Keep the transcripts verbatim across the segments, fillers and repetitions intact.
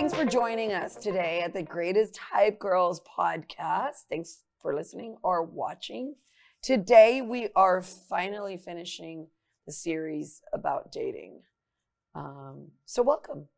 Thanks for joining us today at the Greatest Hype Girls podcast. Thanks for listening or watching. Today, we are finally finishing the series about dating. Um, so welcome.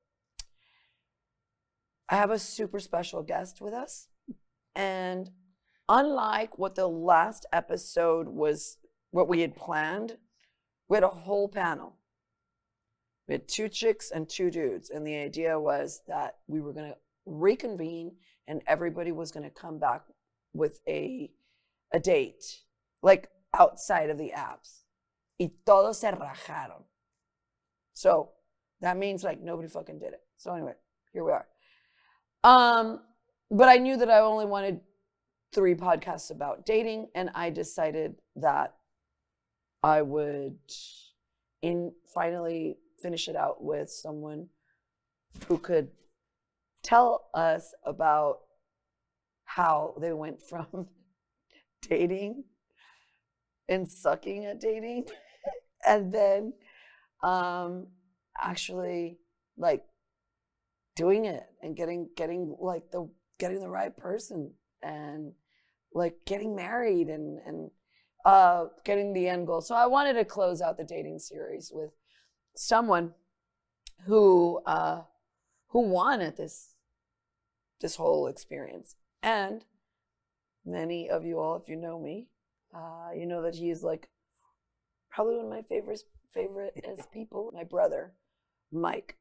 I have a super special guest with us. And unlike what the last episode was, what we had planned, we had a whole panel. We had two chicks and two dudes. And the idea was that we were going to reconvene and everybody was going to come back with a, a date, like outside of the apps. Y todos se rajaron. So that means like nobody fucking did it. So anyway, here we are. Um, but I knew that I only wanted three podcasts about dating, and I decided that I would in finally finish it out with someone who could tell us about how they went from dating and sucking at dating and then um, actually like doing it and getting getting like the getting the right person and like getting married and and uh, getting the end goal. So I wanted to close out the dating series with someone who uh, who won at this this whole experience. And many of you all, if you know me, uh, you know that he is like probably one of my favorite favorite as people. My brother, Mike.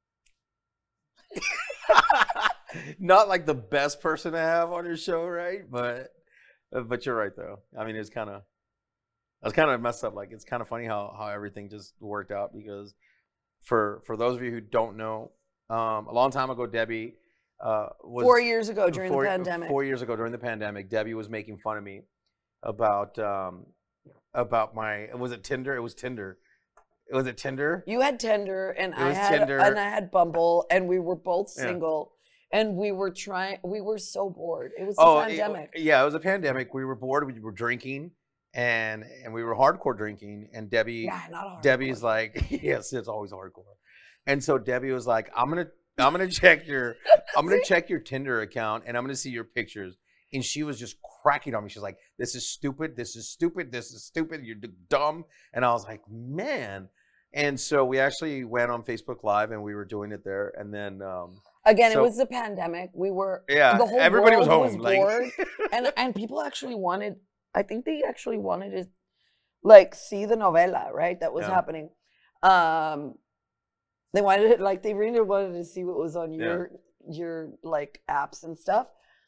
Not like the best person to have on your show, right? But but you're right though. I mean, it's kind of I was kind of messed up. Like, it's kind of funny how how everything just worked out, because for for those of you who don't know, um, a long time ago, Debbie uh, was four years ago during four, the pandemic. Four years ago during the pandemic, Debbie was making fun of me about um, about my was it Tinder? It was Tinder. Was it Tinder? You had Tinder, and It I was had Tinder. and I had Bumble, and we were both Yeah. single, and we were trying. We were so bored. It was the Oh, it- pandemic. yeah, it was a pandemic. We were bored. We were drinking, and and we were hardcore drinking. And Debbie, Nah, not hardcore. Debbie's like, yes, it's always hardcore. And so Debbie was like, I'm gonna, I'm gonna check your, I'm gonna check your Tinder account, and I'm gonna see your pictures. And she was just cracking on me. She's like, this is stupid. This is stupid. This is stupid. You're d- dumb. And I was like, man. And so we actually went on Facebook Live, and we were doing it there. And then, um, Again, so- it was the pandemic. We were yeah, the whole everybody world was home. like, bored, and and people actually wanted. I think they actually wanted to, like, see the novela, right? That was Yeah. happening. Um, they wanted it, like they really wanted to see what was on your your like apps and stuff.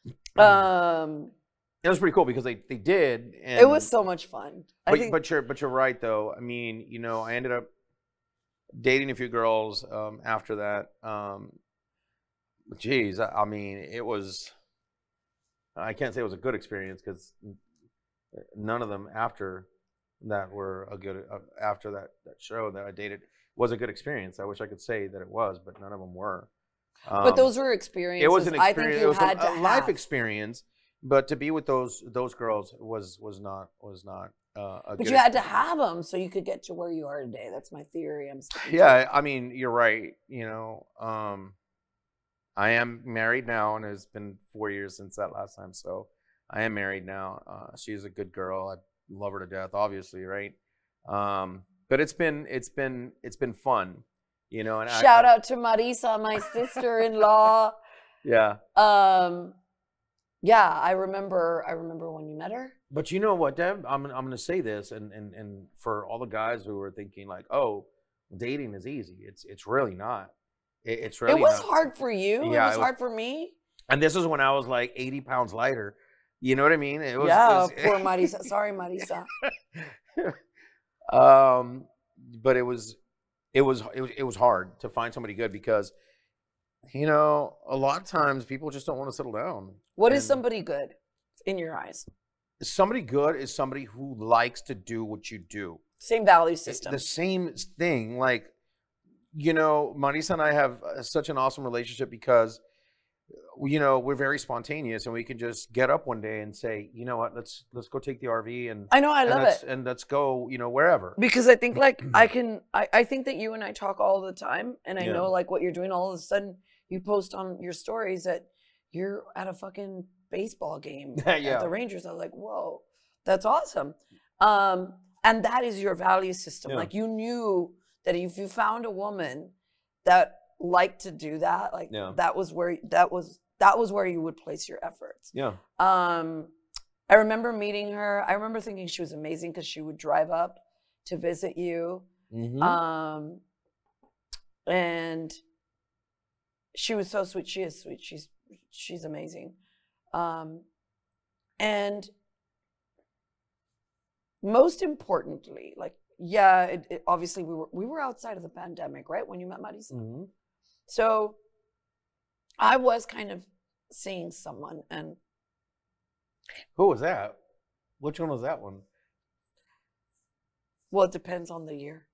Um, it was pretty cool because they, they did. And, it was so much fun. I But, think, but you're but you're right though. I mean, you know, I ended up dating a few girls um, after that. Um, geez, I, I mean, it was. I can't say it was a good experience because none of them after that were a good. Uh, after that, that show that I dated was a good experience. I wish I could say that it was, but none of them were. Um, but those were experiences. it was an I experience. think It you was had a, to a life have. experience. But to be with those those girls was was not was not. Uh, a But good you had to experience. have them so you could get to where you are today. That's my theory. I'm sticking to it. Yeah, I mean, you're right. You know, um, I am married now, and it's been four years since that last time. So I am married now. Uh, she's a good girl. I love her to death, obviously, right? Um, but it's been it's been it's been fun, you know. And Shout I, out to Marisa, my sister-in-law. Yeah, Um, yeah, I remember. I remember when you met her. but you know what, Deb? I'm I'm gonna say this, and and and for all the guys who are thinking like, oh, dating is easy. It's it's really not. It, it's really it was not. hard for you. Yeah, it was it was- hard for me. And this is when I was like eighty pounds lighter. You know what I mean? It was, yeah, it was, poor Marisa. Sorry, Marisa. um, but it was, it was, it was, it was hard to find somebody good because, you know, a lot of times people just don't want to settle down. What is And somebody good in your eyes? Somebody good is somebody who likes to do what you do. Same value It's system. the same thing. Like, you know, Marisa and I have uh, such an awesome relationship because, you know, we're very spontaneous and we can just get up one day and say, you know what, let's let's go take the R V and I know. I and love let's, it. and let's go, you know, wherever. Because I think like I can, I, I think that you and I talk all the time, and I Yeah. know like what you're doing. All of a sudden, you post on your stories that you're at a fucking baseball game Yeah. at the Rangers. I was like, whoa, that's awesome. Um, and that is your value system. Yeah. Like you knew that if you found a woman that liked to do that, like Yeah. that was where that was that was where you would place your efforts. Yeah. Um, I remember meeting her. I remember thinking she was amazing because she would drive up to visit you. Mm-hmm. Um, and she was so sweet. She is sweet. She's she's amazing. Um, and most importantly, like, yeah, it, it, obviously we were we were outside of the pandemic, right? When you met Marisa. Mm-hmm. So I was kind of seeing someone, and Who was that? Which one was that one? well, it depends on the year.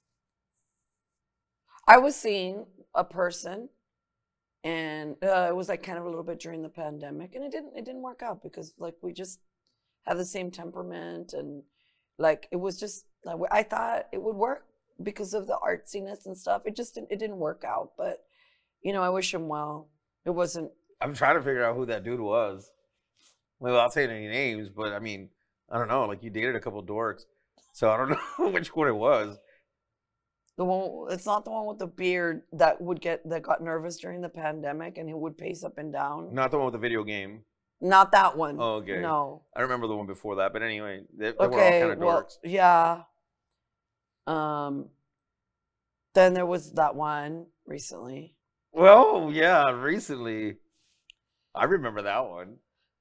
I was seeing a person, and uh, it was like kind of a little bit during the pandemic, and it didn't it didn't work out because like we just have the same temperament, and like it was just like, I thought it would work because of the artsiness and stuff. It just didn't, it didn't work out, but you know, I wish him well. It wasn't. I'm trying to figure out who that dude was. Well, without saying any names, but I mean, I don't know. Like you dated a couple dorks, so I don't know which one it was. The one, it's not the one with the beard that would get that got nervous during the pandemic and he would pace up and down. Not the one with the video game. Not that one. Oh, okay. No. I remember the one before that, but anyway, they, they Okay. were all kind of Well, dorks. yeah. Um. Then there was that one recently. Well, yeah, recently, I remember that one.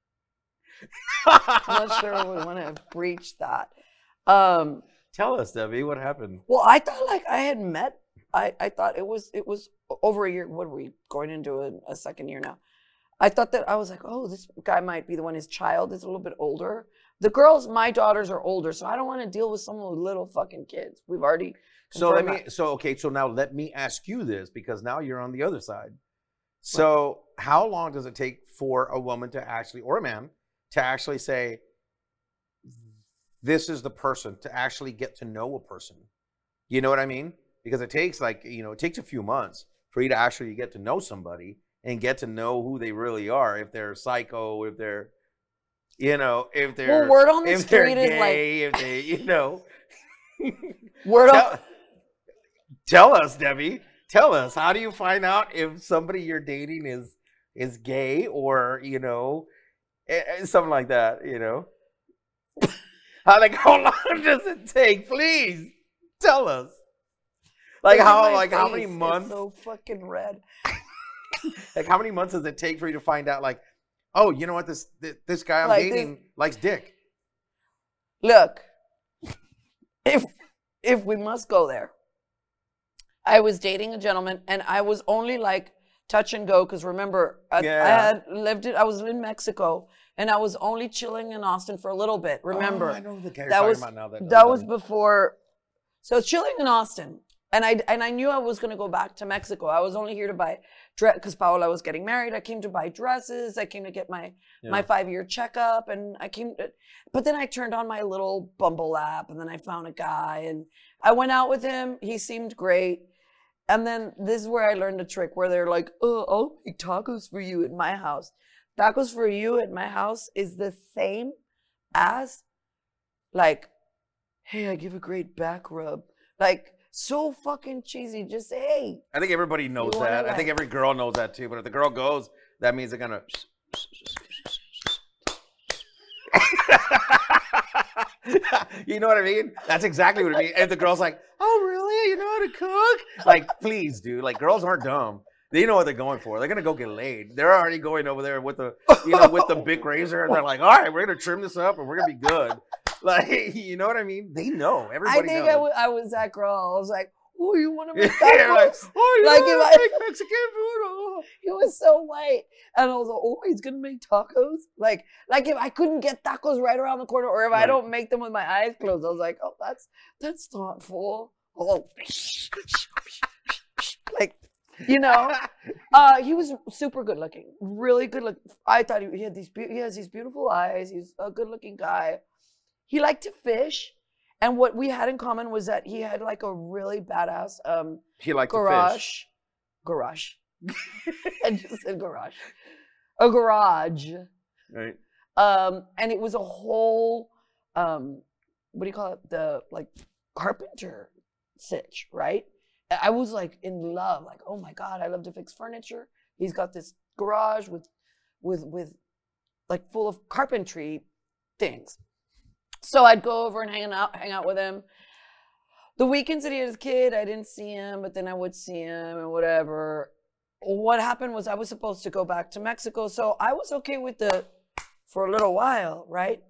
I'm not sure we want to breach that. Um. Tell us, Debbie, what happened? Well, I thought like I had met. I I thought it was it was over a year. What are we going into a, a second year now? I thought that I was like, oh, this guy might be the one. His child is a little bit older. The girls, my daughters are older, so I don't want to deal with someone with little fucking kids. We've already. So let confirmed me. So okay. So now let me ask you this, because now you're on the other side. So how long does it take for a woman to actually, or a man, to actually say, this is the person, to actually get to know a person? You know what I mean? Because it takes like, you know, it takes a few months for you to actually get to know somebody and get to know who they really are. If they're psycho, if they're, you know, if they're, Well, word on the if they're street is gay, like, if they, you know. word on. tell, tell us, Debbie. Tell us, how do you find out if somebody you're dating is is gay, or, you know, eh, eh, something like that, you know? How, like, how long does it take? Please tell us. Like Look at how my like how many face. months? It's so fucking red. Like how many months does it take for you to find out? Like, oh, you know what? This this, this guy I'm Like this- dating likes dick. Look, if if we must go there, I was dating a gentleman, and I was only like touch and go because remember, I, I Yeah. had lived it. I was in Mexico, and I was only chilling in Austin for a little bit. Remember, Oh, I know the guy you're that talking was about now. That, that was before. So chilling in Austin, and I and I knew I was going to go back to Mexico. I was only here to buy dress because Paola was getting married. I came to buy dresses. I came to get my Yeah. my five year checkup, and I came. To, but then I turned on my little Bumble app, and then I found a guy, and I went out with him. He seemed great. And then this is where I learned a trick where they're like, oh, I'll make tacos for you at my house. Tacos for you at my house is the same as like, hey, I give a great back rub. Like, so fucking cheesy. Just say, hey. I think everybody knows You wanna, that. I think like- every girl knows that too. But if the girl goes, that means they're gonna. You know what I mean? That's exactly what it means. And the girl's like, "Oh, really? You know how to cook?" Like, please, dude. Like, girls aren't dumb. They know what they're going for. They're gonna go get laid. They're already going over there with the, you know, with the big razor, and they're like, "All right, we're gonna trim this up, and we're gonna be good." Like, you know what I mean? They know. Everybody I think knows. I, w- I was that girl. I was like, oh, you want to make Yeah, like, tacos? oh, yeah, Like, if I- make Mexican food. Oh. He was so white. And I was like, oh, he's going to make tacos? Like, like if I couldn't get tacos right around the corner, or if I Right. don't make them with my eyes closed, I was like, oh, that's that's thoughtful. Oh, like, you know, uh, he was super good looking, really good looking. I thought he, he had these beau- he has these beautiful eyes. He's a good looking guy. He liked to fish, and what we had in common was that he had like a really badass um, He liked to garage, fish. garage. I just said garage. A garage. Right. Um, and it was a whole, um, what do you call it? The like carpenter sitch, right? I was like in love, like, oh my God, I love to fix furniture. He's got this garage with, with, with like full of carpentry things. So I'd go over and hang out, hang out with him. The weekends that he had his kid, I didn't see him, but then I would see him and whatever. What happened was I was supposed to go back to Mexico, so I was okay with the, for a little while, right?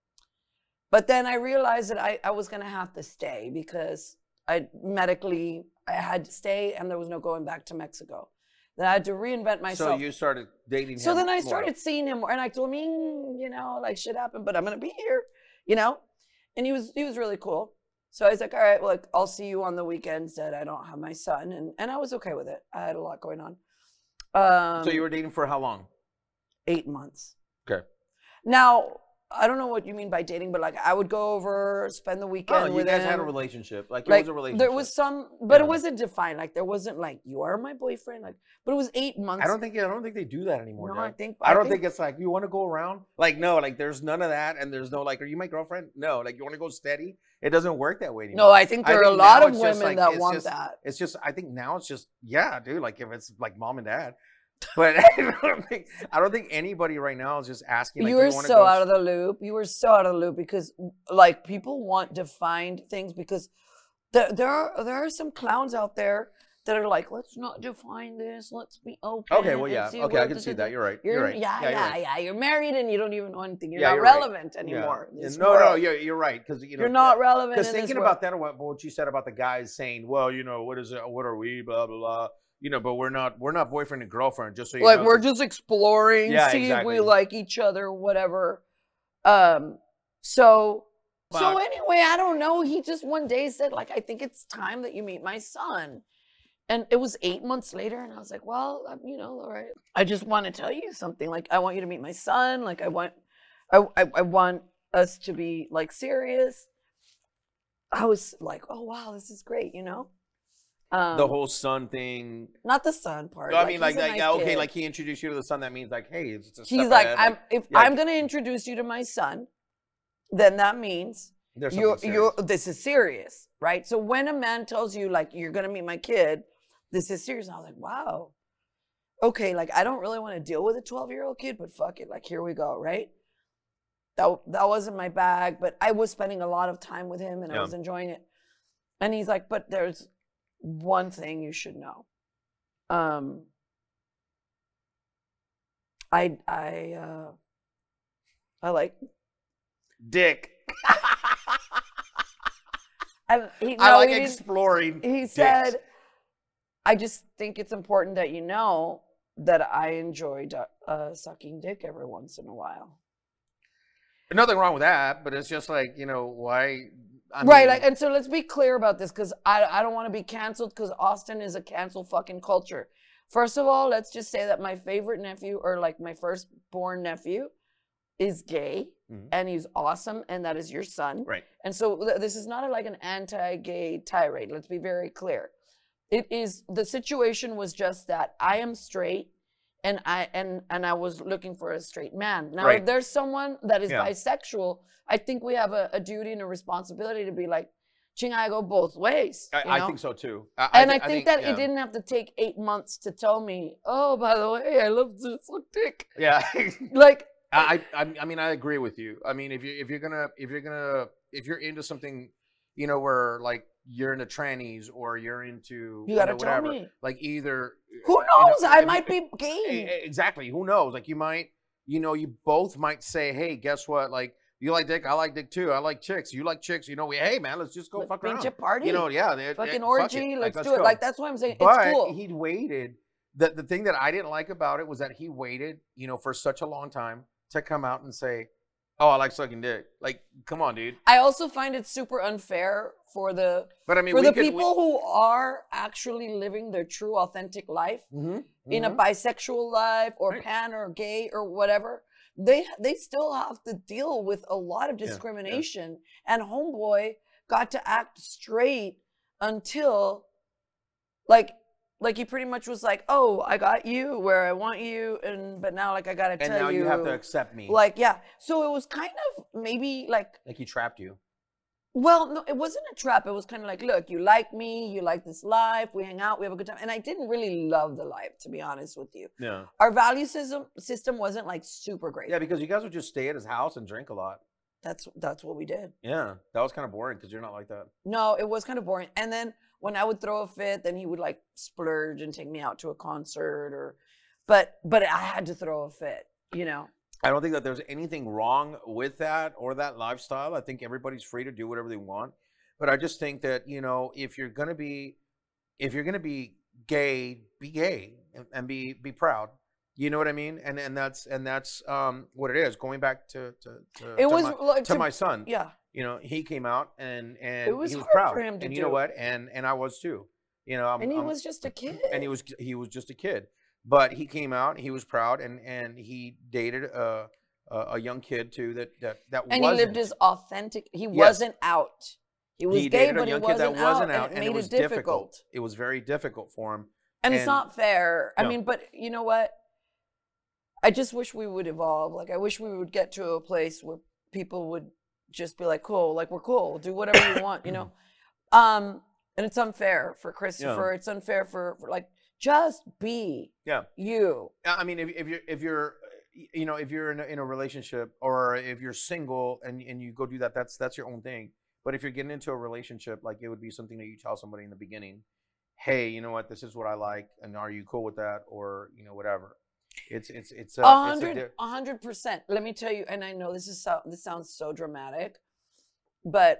But then I realized that I, I was gonna have to stay because I medically, I had to stay and there was no going back to Mexico. Then I had to reinvent myself. So you started dating him. So then I more. started seeing him more, and I told him, "Mm, you know, like shit happened, but I'm gonna be here, you know? And he was he was really cool. So I was like, all right, well, like, I'll see you on the weekends that I don't have my son. And, and I was okay with it. I had a lot going on. Um, So you were dating for how long? Eight months. Okay. Now, I don't know what you mean by dating, but like I would go over, spend the weekend Oh, you with guys him. had a relationship. Like, Like, it was a relationship. there was some, but Yeah. it wasn't defined. Like there wasn't like, you are my boyfriend. Like, but it was eight months. I don't think I don't think they do that anymore. No, I Doug. think- I I don't think- think it's like you want to go around. Like no, like there's none of that, and there's no like, are you my girlfriend? No, like you want to go steady. It doesn't work that way anymore. No, I think there are a think lot now of it's just, women like, that it's want just- that. It's just I think now it's just yeah, dude. Like if it's like mom and dad, but I don't think I don't think anybody right now is just asking. Like, You do were you wanna so go out of the loop. You were so out of the loop because, like, people want defined things because there there are there are some clowns out there that are like, let's not define this. Let's be open. Okay, well, and yeah. see Okay, I what can da- see da- that. da." You're right. You're, You're right. Yeah, Yeah, yeah, you're right. yeah. You're married and you don't even know anything. You're Yeah, not you're right. relevant Yeah. anymore. in Yeah, this No, no, world. you're, you're right because you know You're not relevant. Because in thinking this about world. that, what, what you said about the guys saying, well, you know, what is it? What are we? Blah blah blah. You know, but we're not. We're not boyfriend and girlfriend. Just so you Like know. we're 'cause- just exploring, Yeah, see exactly. if we like each other, whatever. Um, so so Fuck. anyway, I don't know. He just one day said, like, I think it's time that you meet my son. And it was eight months later, and I was like, well, um, you know, all right. I just want to tell you something. Like, I want you to meet my son. Like, I want, I, I, I want us to be like serious. I was like, oh wow, this is great, you know. Um, the whole son thing. not the son part. I mean, like, he's a like nice yeah, okay, kid. like he introduced you to the son. That means like, hey, it's a step He's like, ahead, I'm if yeah, I'm gonna introduce you to my son, then that means there's you're something you're serious. this is serious, right? So when a man tells you like you're gonna meet my kid, this is serious. And I was like, wow, okay, like I don't really want to deal with a twelve year old kid, but fuck it, like here we go, right? That that wasn't my bag, but I was spending a lot of time with him and I Yeah. was enjoying it. And he's like, but there's one thing you should know. Um, I I uh, I like dick. I, he, I no, like he didn't- exploring. He dicks. said, I just think it's important that you know that I enjoy du- uh, sucking dick every once in a while. Nothing wrong with that, but it's just like you know why. I right, mean, like, and so let's be clear about this because I, I don't want to be canceled because Austin is a cancel fucking culture. First of all, let's just say that my favorite nephew or like my firstborn nephew is gay Mhm. and he's awesome and that is your son. right. And so th- this is not a, like an anti-gay tirade. Let's be very clear. It is the situation was just that I am straight, and I and and I was looking for a straight man. Now, Right. if there's someone that is Yeah. bisexual, I think we have a, a duty and a responsibility to be like, "Ching, I go both ways." I, you I know? think so too. I, And thi- I think, that yeah. it didn't have to take eight months to tell me. Oh, by the way, I love to suck dick. Yeah. Like, I, I I mean I agree with you. I mean if you if you're gonna if you're gonna if you're into something, you know, where like you're into trannies or you're into you gotta know, tell whatever, me. like either Who you know, knows? I if you- might be e- gay. e- exactly. Who knows? Like you might, you know, you both might say, hey, guess what? Like you like dick, I like dick too. I like chicks. You like chicks. You know, we hey man, let's just go Let's fuck pinch around. a party. You know, yeah, they, Fucking fuck orgy. it. Let's, Like, do it. go. Like that's what I'm saying. But it's cool. he waited. The the thing that I didn't like about it was that he waited, you know, for such a long time to come out and say, "Oh, I like sucking dick." Like, come on, dude. I also find it super unfair for the But I mean, for we the could, people who are actually living their true authentic life We, Mhm, in a mhm. bisexual life or Right. pan or gay or whatever. They they still have to deal with a lot of Yeah, yeah. discrimination. And homeboy got to act straight until like Like he pretty much was like, "Oh, I got you where I want you, and but now like I gotta And tell now you, you have to accept me. like yeah." So it was kind of maybe like, Like he trapped you. well, no, it wasn't a trap. It was kind of like, look, you like me, you like this life, we hang out, we have a good time, and I didn't really love the life, to be honest with you. Yeah. Our value system system wasn't like super great. Yeah, because you guys would just stay at his house and drink a lot. That's that's what we did. Yeah, that was kind of boring because you're not like that. No, it was kind of boring. And then when I would throw a fit, then he would like splurge and take me out to a concert or but but I had to throw a fit, you know. I don't think that there's anything wrong with that or that lifestyle. I think everybody's free to do whatever they want. But I just think that, you know, if you're going to be if you're going to be gay, be gay and, and be be proud. You know what I mean? And and that's and that's um what it is. Going back to to, to, It to was my, like to to- my son. Yeah. You know, he came out and and It was he was hard proud. for him to and you do. know what? And and I was too. You know, I'm, And he I'm- was just a kid. and he was he was just a kid, but he came out. He was proud, and and he dated a a, a young kid too. That that that and he wasn't. lived his authentic. He Yes. wasn't out. He was he gay, dated but a he young wasn't, kid that wasn't out, out, and it and made it was it difficult. It was very difficult for him. And, it's And- not fair. I No. mean, but you know what? I just wish we would evolve. Like, I wish we would get to a place where people would just be like, cool, like, we're cool. Do whatever you want, you know? Um, and it's unfair for Christopher. It's unfair for, for, like, just be Yeah. you. I mean, if if you're if you're you know if you're in a, in a relationship or if you're single and and you go do that, that's that's your own thing. But if you're getting into a relationship, like it would be something that you tell somebody in the beginning, hey, you know what, this is what I like, and are you cool with that, or you know whatever. It's it's it's a, A it's a hundred, di- a hundred percent. Let me tell you, and I know this is so, this sounds so dramatic, but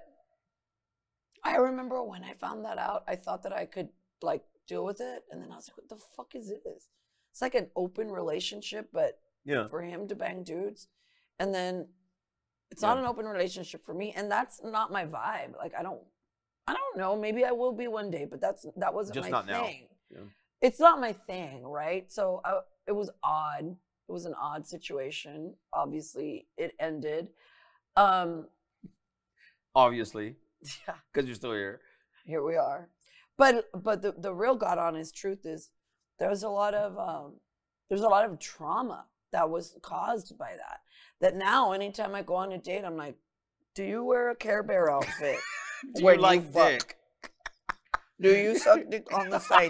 I remember when I found that out, I thought that I could like deal with it, and then I was like, "What the fuck is this?" It's like an open relationship, but yeah. for him to bang dudes, and then it's not Yeah. an open relationship for me, and that's not my vibe. Like I don't, I don't know. Maybe I will be one day, but that's that wasn't Just my not now. thing. Yeah. It's not my thing, right? So I, it was odd. It was an odd situation. Obviously, it ended. Um, Obviously, yeah, because you're still here. here we are. But but the, the real God honest truth is there's a lot of um, there's a lot of trauma that was caused by that. That now anytime I go on a date, I'm like, do you wear a Care Bear outfit? Do when you like fuck? dick? Do you suck dick on the side?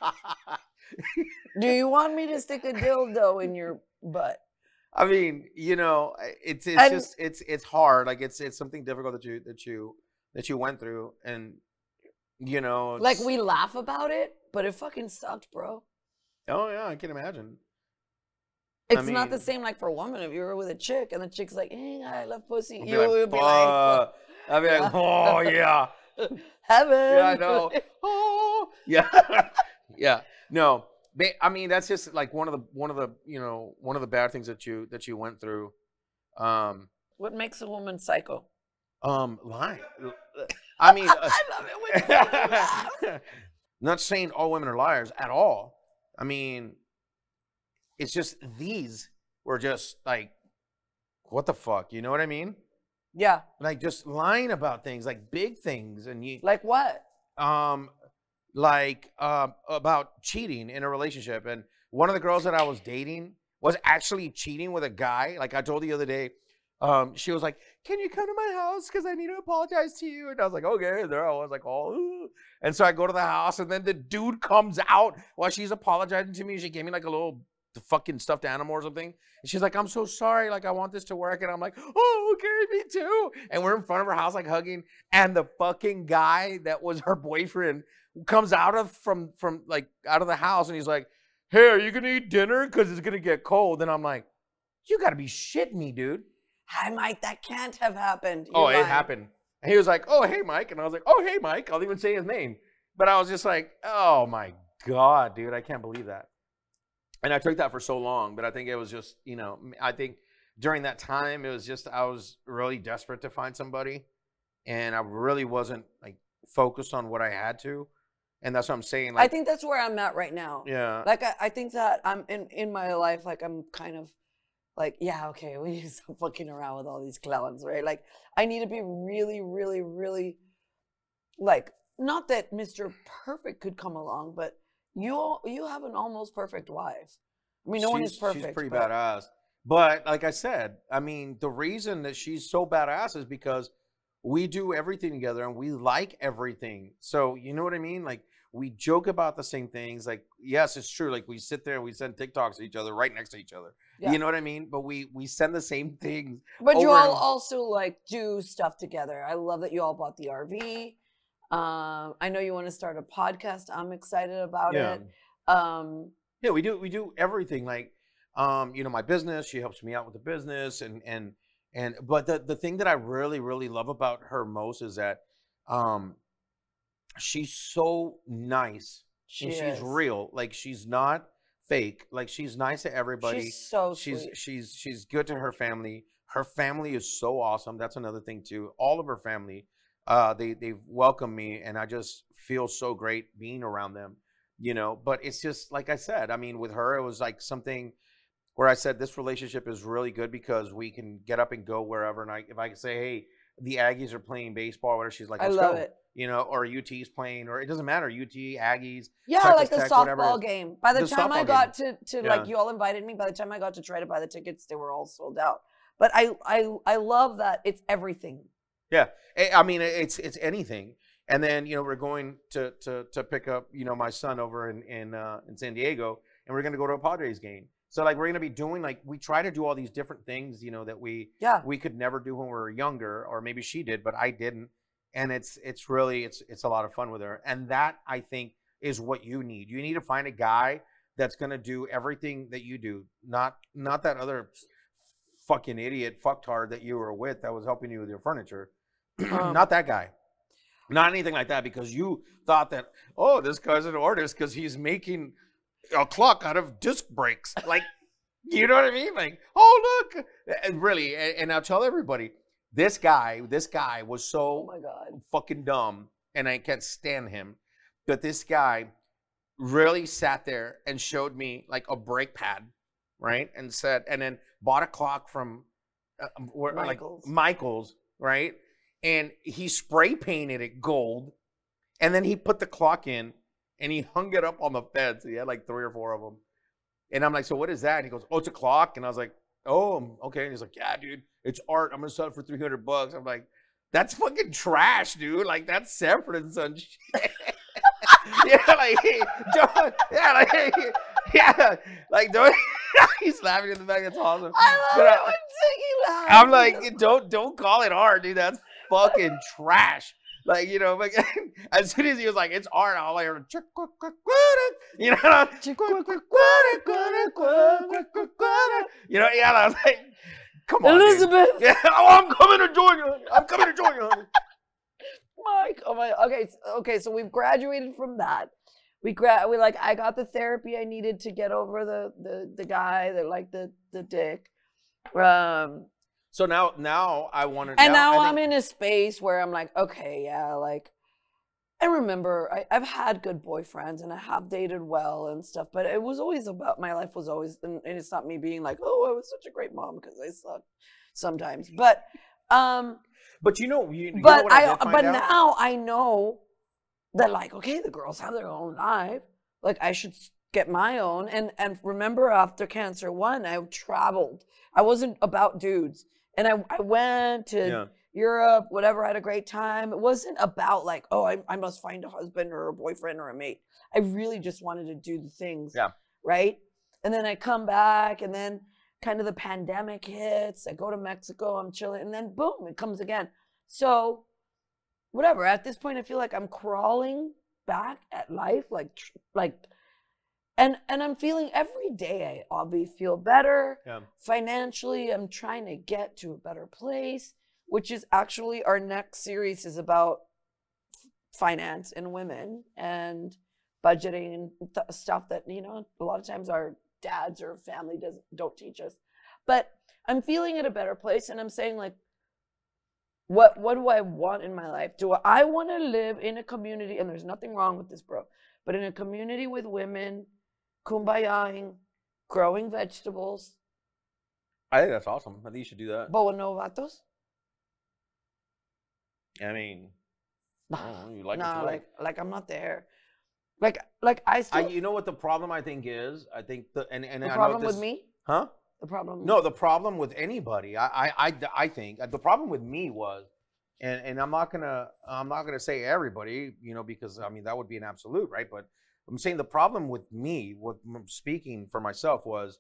Do you want me to stick a dildo in your butt? I mean, you know, it's it's And- just it's it's hard. Like it's it's something difficult that you that you that you went through, and you know, Like it's- we laugh about it, but it fucking sucked, bro. Oh yeah, I can imagine. It's not the mean- same like for a woman. If you were with a chick and the chick's like, hey, I love pussy, I'd be you like, would be "Fuck." I'd be like, oh yeah, like, heaven. yeah, I know. Oh yeah, yeah. No, ba- I mean that's just like one of the one of the you know one of the bad things that you that you went through. Um, What makes a woman psycho? um, lying. I mean, uh, I love it when you laugh. not saying all women are liars at all. I mean, it's just these were just like, what the fuck? You know what I mean? Yeah. Like just lying about things, like big things, and you, Like what? um, like um, about cheating in a relationship. And one of the girls that I was dating was actually cheating with a guy. Like I told the other day, um, she was like, "Can you come to my house? Because I need to apologize to you." And I was like, "Okay." And there I was like, "Oh," ooh. And so I go to the house, and then the dude comes out while she's apologizing to me. She gave me like a little fucking stuffed animal or something. And she's like, "I'm so sorry. Like I want this to work." And I'm like, "Oh, okay, me too." And we're in front of her house, like hugging. And the fucking guy that was her boyfriend comes out of from from like out of the house, and he's like, "Hey, are you gonna eat dinner? Because it's gonna get cold." And I'm like, "You gotta be shitting me, dude." Hi, Mike. That can't have happened. Oh, You're it lying. happened. And he was like, "Oh, hey, Mike." And I was like, "Oh, hey, Mike." I'll even say his name. But I was just like, oh, my God, dude. I can't believe that. And I took that for so long. But I think it was just, you know, I think during that time, it was just I was really desperate to find somebody. And I really wasn't, like, focused on what I had to. And that's what I'm saying. Like, I think that's where I'm at right now. yeah. Like I, I think that I'm in, in my life, like I'm kind of like, yeah, okay, we need to stop fucking around with all these clowns, right? Like I need to be really, really, really like, not that Mister Perfect could come along, but you you have an almost perfect wife. I mean, no one is She's perfect. she's pretty but badass. But like I said, I mean, the reason that she's so badass is because we do everything together and we like everything. So you know what I mean? Like we joke about the same things. Like yes, it's true. Like we sit there and we send TikToks to each other right next to each other. Yeah. You know what I mean? But we we send the same things. But you over all and- also like do stuff together. I love that you all bought the R V. Um, I know you want to start a podcast. I'm excited about Yeah. it. Um, Yeah, we do we do everything. Like um, you know, my business, she helps me out with the business and and and but the the thing that I really, really love about her most is that um she's so nice she and she's is. real. Like she's not fake. Like she's nice to everybody. She's so she's sweet. she's she's good to her family. Her family is so awesome. That's another thing too. All of her family, uh, they they've welcomed me, and I just feel so great being around them. You know, but it's just like I said. I mean, with her, it was like something where I said this relationship is really good because we can get up and go wherever. And I, if I can say, hey, the Aggies are playing baseball, or whatever, she's like, I let's love go. it. You know, or U T's playing, or it doesn't matter. U T, Aggies, Yeah, Texas like the Tech, whatever it softball is. game. By the, The time I softball got to, to Yeah. like you all invited me, by the time I got to try to buy the tickets, they were all sold out. But I I I love that it's everything. Yeah, I I mean it's it's anything. And then you know we're going to to to pick up you know my son over in in uh, in San Diego, and we're gonna go to a Padres game. So like we're gonna be doing like we try to do all these different things you know that we Yeah. we could never do when we were younger, or maybe she did, but I didn't. And it's it's really it's it's a lot of fun with her, and that I think is what you need. You need to find a guy that's gonna do everything that you do, not not that other fucking idiot fucktard that you were with that was helping you with your furniture. Um, Not that guy. Not anything like that, because you thought that, oh, this guy's an artist because he's making a clock out of disc brakes. Like, you know what I mean? Like, oh, look. And really, and, and I'll tell everybody, this guy, this guy was Oh so my God. fucking dumb, and I can't stand him. But this guy really sat there and showed me like a brake pad, right? And said, and then bought a clock from uh, where, Michaels. like Michaels, right? And he spray painted it gold, and then he put the clock in, and he hung it up on the fence. He had like three or four of them, and I'm like, "So what is that?" And he goes, "Oh, it's a clock." And I was like, "Oh, okay." And he's like, "Yeah, dude, it's art. I'm gonna sell it for three hundred bucks." I'm like, "That's fucking trash, dude. Like that's Sanford and Son shit." Yeah, like don't, yeah, like yeah, like don't. He's laughing in the back. That's awesome. I love But it I- when Ziggy laughs. I'm like, don't don't call it art, dude. That's fucking trash. Like, you know, like, as soon as he was like, it's art, I'll like, you know, you know, yeah, I was like, come on, Elizabeth. dude. Yeah, oh, I'm coming to join you. I'm coming to join you. Honey. Mike, oh my, okay, s- okay. So we've graduated from that. We gra- we like I got the therapy I needed to get over the the the guy that liked the the dick. Um, So now, now I want to, and now, I I'm think- in a space where I'm like, okay, yeah, like I remember I, I've had good boyfriends and I have dated well and stuff, but it was always about my life was always, and, and it's not me being like, oh, I was such a great mom because I suck sometimes, but um. but you know, you, you know But what I, I, did find but out? now I know that like, okay, the girls have their own life. Like I should s- get my own. And and remember after Cancer One, I traveled. I wasn't about dudes. And I, I went to Yeah. Europe, whatever, I had a great time. It wasn't about like, oh, I, I must find a husband or a boyfriend or a mate. I really just wanted to do the things. Yeah. Right. And then I come back and then kind of the pandemic hits. I go to Mexico, I'm chilling, and then boom, it comes again. So whatever, at this point I feel like I'm crawling back at life, like tr- like and and I'm feeling every day I obviously feel better. Yeah. Financially, I'm trying to get to a better place, which is actually our next series is about f- finance and women and budgeting and th- stuff that, you know, a lot of times our dads or family doesn't don't teach us. But I'm feeling at a better place, and I'm saying like, what what do I want in my life? Do I want to live in a community, and there's nothing wrong with this, bro, but in a community with women, kumbayaing, growing vegetables, I think that's awesome. I think you should do that. boa novatos? I mean, I don't know, you like what Nah, you like like. like I'm not there. Like, like I I, still. you know what the problem I think is? I think the and and the I problem know this, with me. huh? The problem. No, the problem with anybody, I, I, I, I think uh, the problem with me was, and and I'm not gonna, I'm not gonna say everybody, you know, because I mean that would be an absolute, right? But I'm saying the problem with me, with speaking for myself, was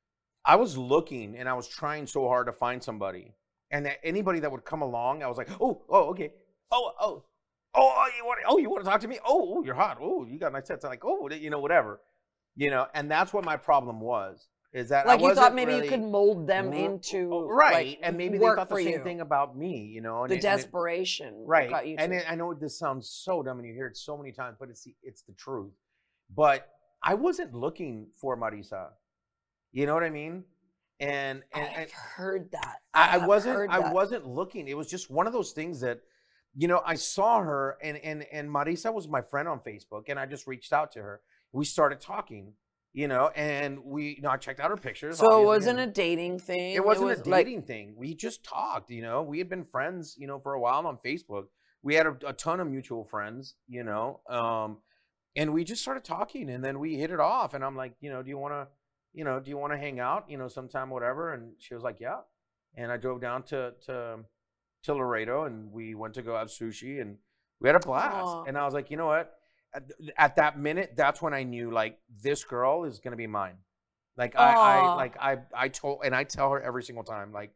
I was looking and I was trying so hard to find somebody, and that anybody that would come along, I was like, oh, oh, okay, oh, oh, oh, oh, you want, oh, you want to talk to me? Oh, oh, you're hot. Oh, you got nice tits. I'm like, oh, you know, whatever, you know, and that's what my problem was. Is that Like I you wasn't thought maybe really, you could mold them r- into right, like, and maybe they work thought the for same you. thing about me, you know, and The it, and it- desperation that right, got you and to. it, I know this sounds so dumb, and you hear it so many times, but it's the, it's the truth. But I wasn't looking for Marisa, you know what I mean? And and, and I've heard that. I, I have wasn't heard I that. wasn't looking. It was just one of those things that, you know, I saw her, and and and Marisa was my friend on Facebook, and I just reached out to her. We started talking, you know, and we, you know, I checked out her pictures. So it obviously, wasn't and a dating thing. it wasn't was a like, dating thing. We just talked, you know. We had been friends, you know, for a while on Facebook. We had a, a ton of mutual friends, you know, um, and we just started talking, and then we hit it off. And I'm like, you know, do you want to, you know, do you want to hang out, you know, sometime, whatever? And she was like, yeah. And I drove down to to to Laredo, and we went to go have sushi, and we had a blast. Aw. And I was like, you know what? At, at that minute, that's when I knew, like, this girl is gonna be mine. Like I, I Aw. like I I told, and I tell her every single time, like,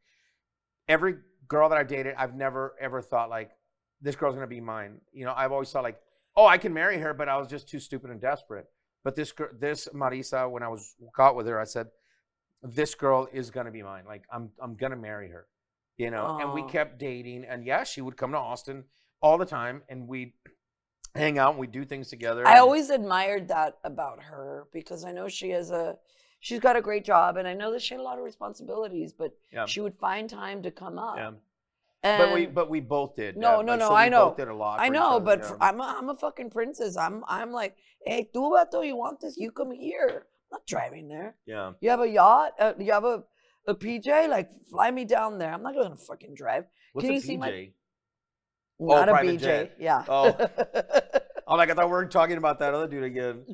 every girl that I've dated, I've never ever thought like, this girl's gonna be mine. You know, I've always thought like, oh, I can marry her, but I was just too stupid and desperate. But this girl, this Marisa, when I was got with her, I said, this girl is gonna be mine. Like I'm I'm gonna marry her. You know, and we Aw. kept dating, and yeah, she would come to Austin all the time, and we'd hang out and we'd do things together. I and- always admired that about her because I know she has a, she's got a great job, and I know that she had a lot of responsibilities, but Yeah. she would find time to come up. Yeah. And But we but we both did. No, uh, no, like, no, so I we know. both did a lot. I for each know, other, but yeah. for, I'm a, I'm a fucking princess. I'm I'm like, hey, tú vato, you want this? You come here. I'm not driving there. yeah. You have a yacht? Uh, you have a a P J? Like, fly me down there. I'm not gonna fucking drive. What's Can a you see my- P J? Not a private B J. jet. Yeah. Oh. Oh, like I thought we were talking about that other dude again.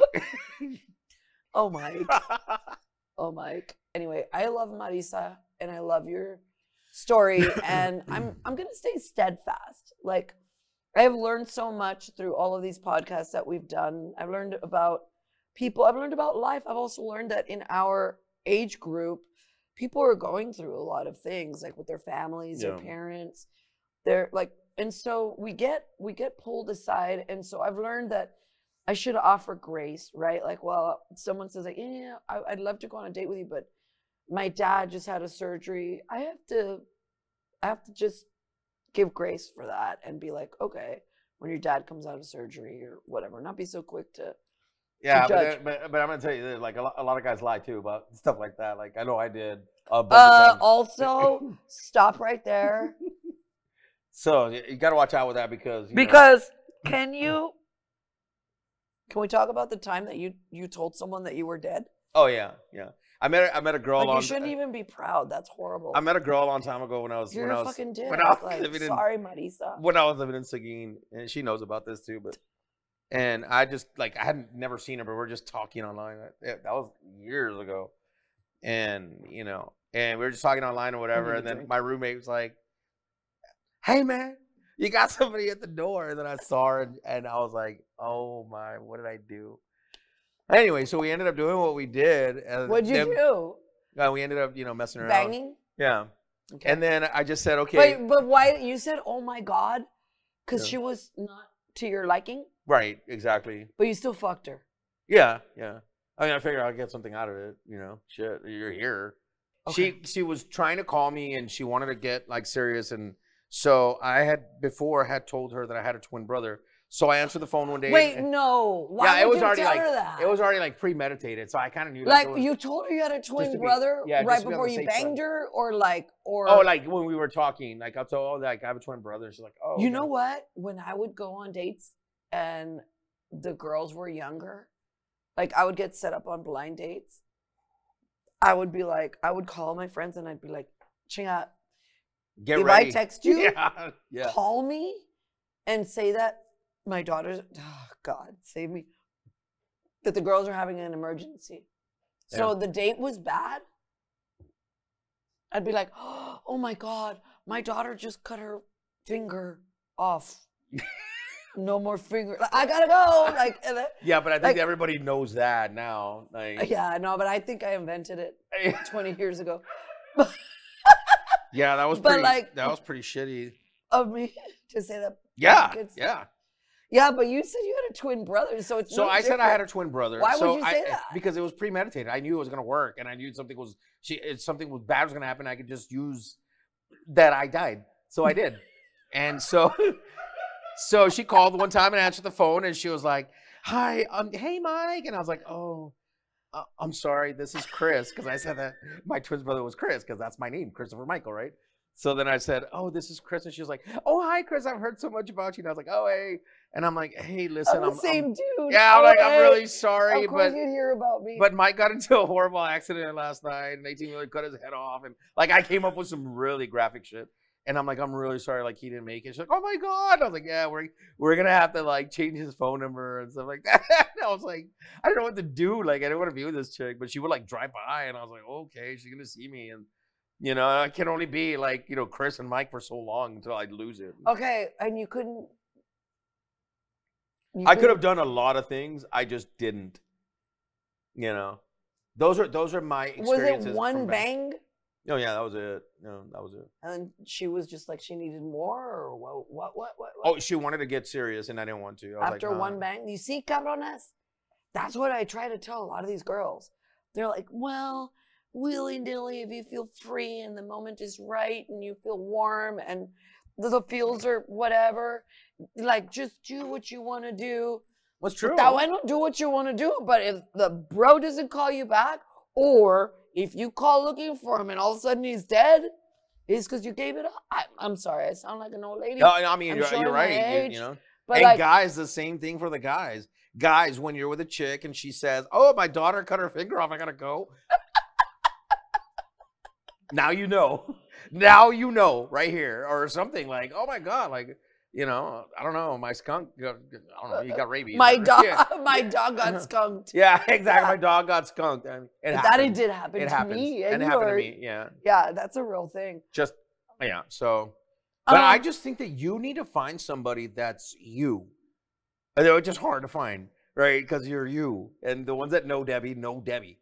Oh, Mike. Oh, Mike. Anyway, I love Marisa, and I love your story, and I'm I'm gonna stay steadfast. Like, I have learned so much through all of these podcasts that we've done. I've learned about people. I've learned about life. I've also learned that in our age group, people are going through a lot of things, like with their families, their Yeah. parents. They're like, and so we get we get pulled aside, and so I've learned that I should offer grace, right? Like, well, someone says like, yeah, I, I'd love to go on a date with you, but my dad just had a surgery. I have to, I have to just give grace for that and be like, okay, when your dad comes out of surgery or whatever, not be so quick to. Yeah, but, judge. then- but but I'm gonna tell you this, like a lot, a lot of guys lie too about stuff like that. Like I know I did. A bunch of Uh, times. also, stop right there So y- you got to watch out with that because you know, because can you? Can we talk about the time that you you told someone that you were dead? oh yeah, yeah. I met a, I met a girl. Like, on, you shouldn't even be proud. That's horrible. I met a girl a long time ago when I was You're when I a was fucking dick. when I was Like, living in sorry, Marisa. when I was living in Seguin, and she knows about this too. But and I just like I hadn't never seen her, but we're just talking online. That that was years ago, and you know, and we were just talking online or whatever. need And a then drink. my roommate was like, "Hey man, you got somebody at the door." And then I saw her, and, and I was like, "Oh my, what did I do?" Anyway, so we ended up doing what we did. And What'd you then, do? Uh, we ended up, you know, messing around. Banging? Yeah. Okay. And then I just said, okay, But but why you said oh my god? Because Yeah. she was not to your liking, right, exactly. but you still fucked her. Yeah, yeah. I mean, I figured I'd get something out of it, you know. Shit, you're here. Okay. She she was trying to call me and she wanted to get like serious, and so I had before had told her that I had a twin brother. So I answered the phone one day. Wait, and, no. Why yeah, it would was you already tell like her that? it was already like premeditated. So I kind of knew like it was, you told her you had a twin to be- brother yeah, just right to be on before the you safe side. banged her, or like or Oh, like when we were talking, like I told her like I have a twin brother. She's like, oh, you okay. know what? When I would go on dates and the girls were younger, like I would get set up on blind dates. I would be like, I would call my friends and I'd be like, Chinga, Get if ready. I text you, yeah, yeah. call me and say that my daughter's, oh God, save me. that the girls are having an emergency. So Yeah. the date was bad. I'd be like, oh my God, my daughter just cut her finger off. No more finger. Like, I gotta go. Like, and then, Yeah, but I think like- everybody knows that now. Like, yeah, no, but I think I invented it twenty years ago. yeah, that was But, pretty. like- that was pretty shitty. Of me to say that. Yeah, kids- yeah. Yeah, but you said you had a twin brother, so it's So no I said I had a different. twin brother. Why would so you I- say that? Because it was premeditated. I knew it was gonna work, and I knew something was she. If something was bad was gonna happen, I could just use that I died. So I did, and so so she called one time and answered the phone, and she was like, "Hi, um, hey Mike," and I was like, "Oh, uh, I'm sorry, this is Chris," because I said that my twin brother was Chris because that's my name, Christopher Michael, right? So then I said, "Oh, this is Chris," and she was like, "Oh, hi, Chris. I've heard so much about you." And I was like, "Oh, hey," and I'm like, "Hey, listen, I'm the I'm, same I'm dude. yeah, I'm Oh, like, I'm hey. really sorry, Of course but you'd hear about me. but Mike got into a horrible accident last night, and eighteen really cut his head off, and like I came up with some really graphic shit, and I'm like, I'm really sorry, like he didn't make it. She's like, oh my God. I was like, yeah, we're we're gonna have to like change his phone number and stuff like that. And I was like, I don't know what to do. Like I didn't want to be with this chick, but she would like drive by, and I was like, okay, she's gonna see me, and you know, I can only be like you know Chris and Mike for so long until I lose it. Okay, and you couldn't. you I could have couldn't- done a lot of things. I just didn't. You know, those are those are my Was experiences. it one from back- bang, No, yeah, that was it. No, that was it. and she was just like she needed more, or what? What? What? What? Oh, she wanted to get serious, and I didn't want to. I was After like, nah. one bang, you see, cabrones. That's what I try to tell a lot of these girls. They're like, well, willy nilly, if you feel free and the moment is right and you feel warm and the the feels are whatever, like just do what you want to do. What's true? That way, don't do what you want to do. But if the bro doesn't call you back, or if you call looking for him and all of a sudden he's dead, it's because you gave it up. I, I'm sorry, I sound like an old lady. No, I mean, I'm you're, showing you're my right. You, age, you know, but and like, guys, the same thing for the guys. Guys, when you're with a chick and she says, "Oh, my daughter cut her finger off. I gotta go." Now you know. Now you know right here, or something like, "Oh my God!" Like, you know, I don't know. My skunk, got, I don't know. You got rabies. my or- dog, Yeah, my dog got skunked. yeah exactly. Yeah. My dog got skunked. I mean, it That happens. it did happen It to happens. me, and and it you happened to are- me. Yeah. Yeah, that's a real thing. Just yeah. So, but I Um, just think that you need to find somebody that's you. And they're just hard to find, right? Because you're you, and the ones that know Debbie know Debbie.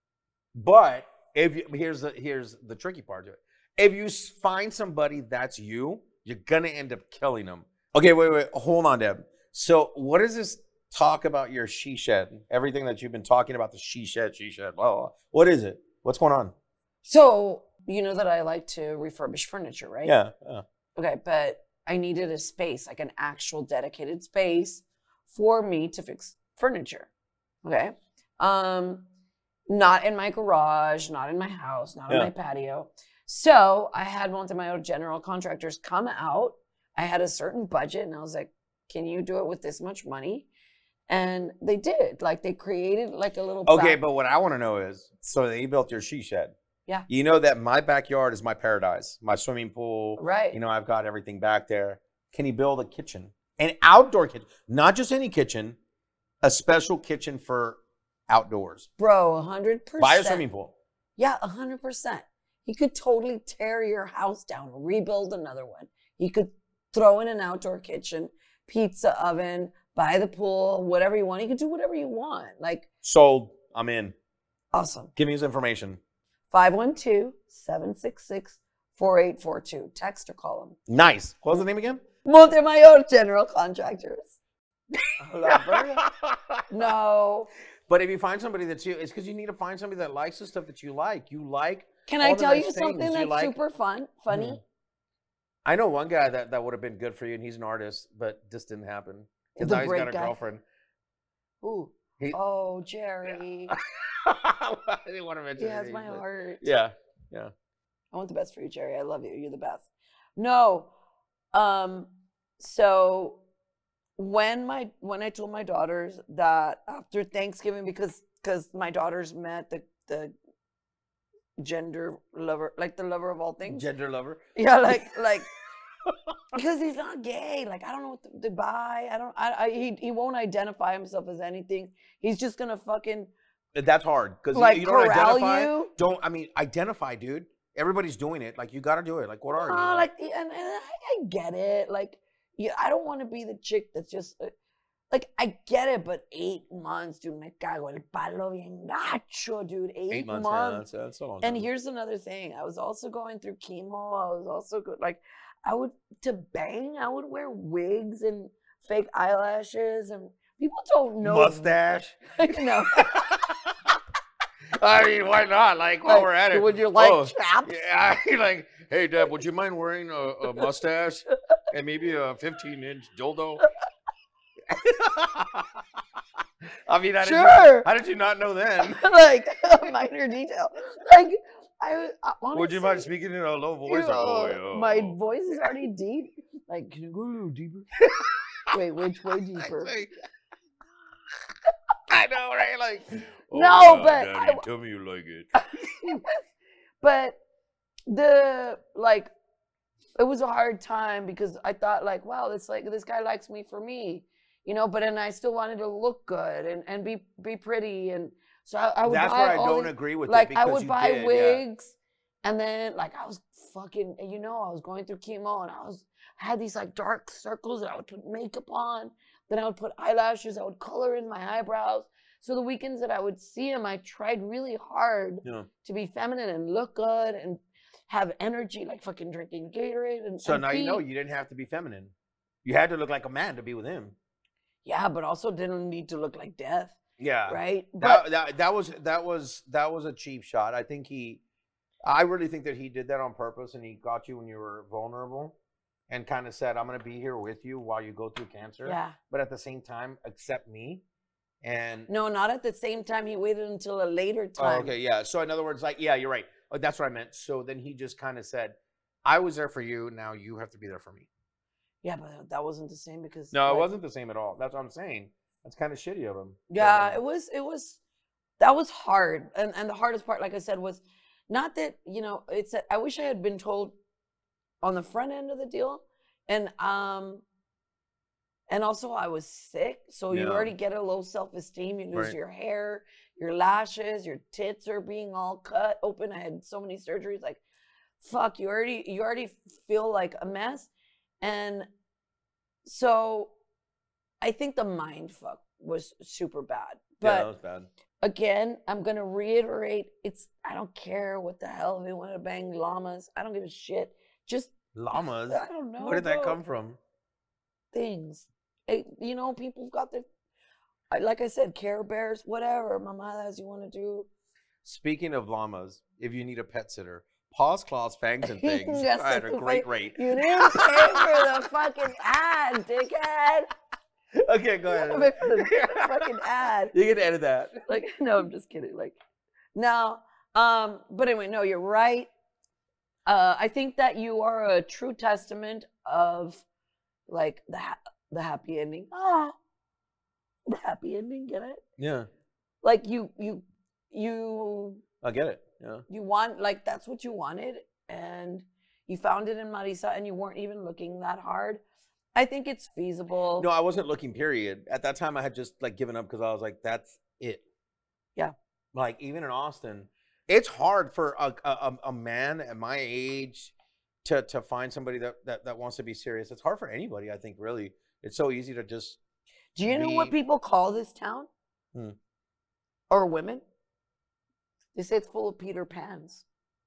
But if you, here's the here's the tricky part to it. If you s- find somebody that's you, you're gonna end up killing them. Okay, wait, wait, hold on, Deb. So, what is this talk about your she shed? Everything that you've been talking about, the she shed, she shed, blah, blah, blah. What is it? What's going on? So you know that I like to refurbish furniture, right? Yeah. yeah. Okay, but I needed a space, like an actual dedicated space for me to fix furniture. Okay. Um, not in my garage, not in my house, not in Yeah. my patio. So I had one of my own general contractors come out. I had a certain budget and I was like, can you do it with this much money? And they did. Like they created like a little Okay, back- but what I want to know is, so you built your she shed. Yeah. You know that my backyard is my paradise, my swimming pool. right. You know, I've got everything back there. Can you build a kitchen? An outdoor kitchen, not just any kitchen, a special kitchen for outdoors. Bro, a hundred percent. Buy a swimming pool. Yeah, a hundred percent. He could totally tear your house down, rebuild another one. He could throw in an outdoor kitchen, pizza oven, buy the pool, whatever you want. He could do whatever you want. Like, Sold. I'm in. awesome. Give me his information. five one two, seven six six, four eight four two. Text or call him. Nice. What was the name again? Montemayor General Contractors. Lover? No. But if you find somebody that's you, it's because you need to find somebody that likes the stuff that you like. You like. Can all I the tell nice you something things. You that's like- super fun, funny? Mhm. I know one guy that, that would have been good for you, and he's an artist, but this didn't happen. Because The now he's got break a guy? girlfriend. Ooh. He- Oh, Jerry. I didn't want to mention He has anything, my but- heart. Yeah. I want the best for you, Jerry. I love you. You're the best. No. Um, so when my when I told my daughters that after Thanksgiving, because because my daughters met the the gender lover, like the lover of all things. Gender lover. Yeah, like like Because he's not gay. Like, I don't know what to, to buy. I don't, I, I, he, he won't identify himself as anything. He's just going to fucking, That's hard because like, you, you don't corral identify. you. Don't I mean identify, dude? Everybody's doing it. Like you got to do it. Like what are you? Uh, like, and, and I, I get it. Like, yeah, I don't want to be the chick that's just, uh, like, I get it, but eight months, dude, me cago el palo bien gacho, dude. Eight, Eight months. months. Yeah, that's, that's a long And time. here's another thing. I was also going through chemo. I was also good. Like, I would, to bang, I would wear wigs and fake eyelashes. And people don't know. Mustache. No. I mean, why not? Like, while Like, we're at it. would you like oh, chaps? Yeah, you're like, hey, Deb, would you mind wearing a, a mustache and maybe a fifteen inch dildo? I mean, how did, Sure. you, how did you not know then? Like, a minor detail. Like, I, I honestly, Would you mind speaking in a low voice? you know, Oh, yeah. my voice is already deep. Like, can you go a little deeper? Wait, which way deeper? I know, right? Like, oh, No, yeah, but Daddy, I- tell me you like it. But the, like, it was a hard time because I thought, like, wow, this like this guy likes me for me, you know. But then I still wanted to look good and, and be be pretty, and so I, I would That's buy where I all don't these- agree with like it I because would you buy did, yeah. wigs, and then like I was fucking, you know, I was going through chemo and I was I had these like dark circles that I would put makeup on, then I would put eyelashes, I would color in my eyebrows. So the weekends that I would see him, I tried really hard Yeah. to be feminine and look good and have energy, like fucking drinking Gatorade. And So and now you be- know you didn't have to be feminine. You had to look like a man to be with him. Yeah, but also didn't need to look like death, Yeah. right? That, But that that was that was that was a cheap shot. I think he, I really think that he did that on purpose, and he got you when you were vulnerable, and kind of said, "I'm going to be here with you while you go through cancer, yeah, but at the same time, accept me." And no, not at the same time. He waited until a later oh, time. okay, yeah. So in other words, like, yeah, you're right. Oh, that's what I meant. So then he just kind of said, "I was there for you. Now you have to be there for me." Yeah, but that wasn't the same because No, it like, wasn't the same at all. That's what I'm saying. That's kind of shitty of him. Yeah, But, it was. It was. That was hard, and and the hardest part, like I said, was not that you know. It's. A, I wish I had been told on the front end of the deal, and um. And also, I was sick, so you Yeah. already get a low self-esteem. You lose Right. your hair, your lashes, your tits are being all cut open. I had so many surgeries. Like, fuck, you already you already feel like a mess, and so I think the mind fuck was super bad. yeah, But that was bad. again, I'm gonna reiterate: it's I don't care what the hell if they want to bang llamas. I don't give a shit. Just Llamas. I don't know. Where did that bro. come from? Things. It, you know, people've got their, I- like I said, Care Bears, whatever. Mama, as you want to do. Speaking of llamas, if you need a pet sitter, Paws, Claws, Fangs, and Things Yes, are at a that's great right. rate. You didn't pay for the fucking ad, dickhead. Okay, go You didn't pay for the ahead. fucking ad. You can edit that. Like, no, I'm just kidding. Like, no. Um, but anyway, no, you're right. Uh, I think that you are a true testament of, like, the ha- the happy ending. Ah, the happy ending. Get it? Yeah, Like you, you, you, I get it. Yeah. you want like that's what you wanted, and you found it in Marisa, and you weren't even looking that hard. I think it's feasible. No, I wasn't looking, period. At that time, I had just like given up because I was like, that's it. Yeah. Like, even in Austin, it's hard for a, a, a man at my age to, to find somebody that, that, that wants to be serious. It's hard for anybody, I think, really. It's so easy to just. Do you know what be- people call this town? Hmm. Or women? They say it's full of Peter Pans.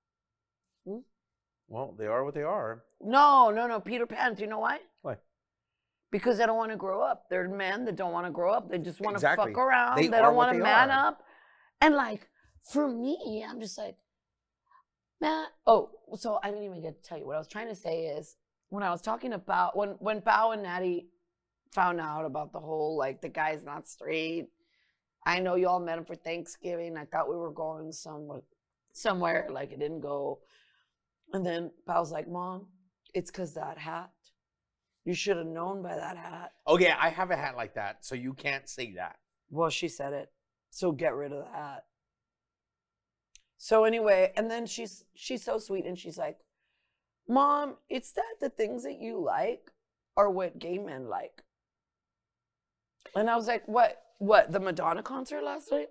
Well, they are what they are. No, no, no, Peter Pans. You know why? Why? Because they don't want to grow up. They're men that don't want to grow up. They just want to Exactly. fuck around. They They, are don't what want to they man are. up. And like, for me, I'm just like, man. Oh, so I didn't even get to tell you. What I was trying to say is, when I was talking about, when, when Bao and Natty found out about the whole, like, the guy's not straight. I know y'all met him for Thanksgiving. I thought we were going somewhere, somewhere, like it didn't go. And then Bao's like, Mom, it's because that hat. You should have known by that hat. Okay, I have a hat like that, so you can't say that. Well, she said it. So get rid of the hat. So anyway, and then she's she's so sweet, and she's like, Mom, it's that the things that you like are what gay men like. And I was like, what? What? The Madonna concert last night?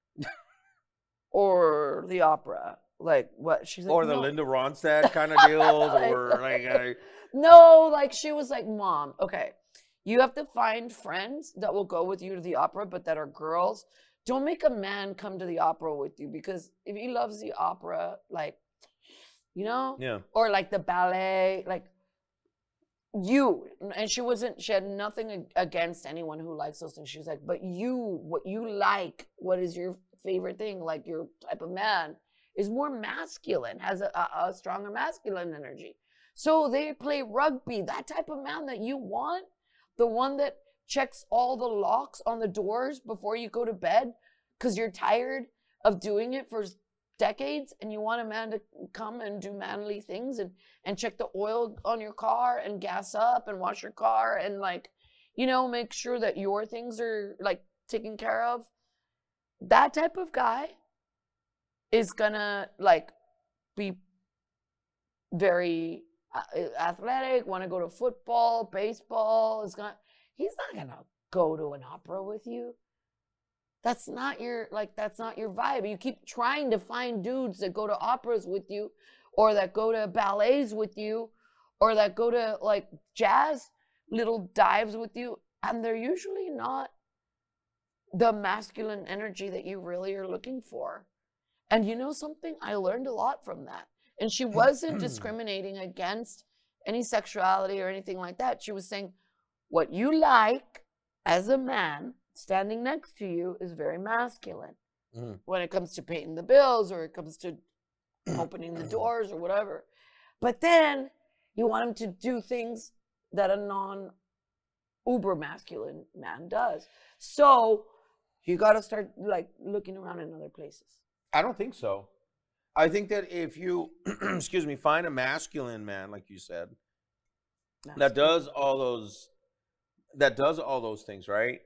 Or the opera? Like, what? She's like, Or the no. Linda Ronstadt kind of deals, or like, uh, No, like she was like, Mom, okay, you have to find friends that will go with you to the opera, but that are girls. Don't make a man come to the opera with you, because if he loves the opera, like, you know, yeah. or like the ballet, like you. And she wasn't, she had nothing ag- against anyone who likes those things. She was like, but you, what you like, what is your favorite thing, like your type of man is more masculine, has a, a, a stronger masculine energy. So they play rugby. That type of man that you want, the one that checks all the locks on the doors before you go to bed because you're tired of doing it for decades, and you want a man to come and do manly things and, and check the oil on your car and gas up and wash your car and, like, you know, make sure that your things are, like, taken care of. That type of guy is gonna, like, be very athletic, want to go to football, baseball. Is gonna, he's not gonna go to an opera with you. That's not your, like, that's not your vibe. You keep trying to find dudes that go to operas with you, or that go to ballets with you, or that go to, like, jazz little dives with you, and they're usually not the masculine energy that you really are looking for. And you know something? I learned a lot from that. And she wasn't discriminating against any sexuality or anything like that. She was saying, what you like as a man standing next to you is very masculine. Mm. When it comes to paying the bills, or it comes to opening the doors or whatever. But then you want him to do things that a non-uber masculine man does. So you got to start, like, looking around in other places. I don't think so. I think that if you, excuse me, find a masculine man, like you said, masculine. that does all those, that does all those things, right?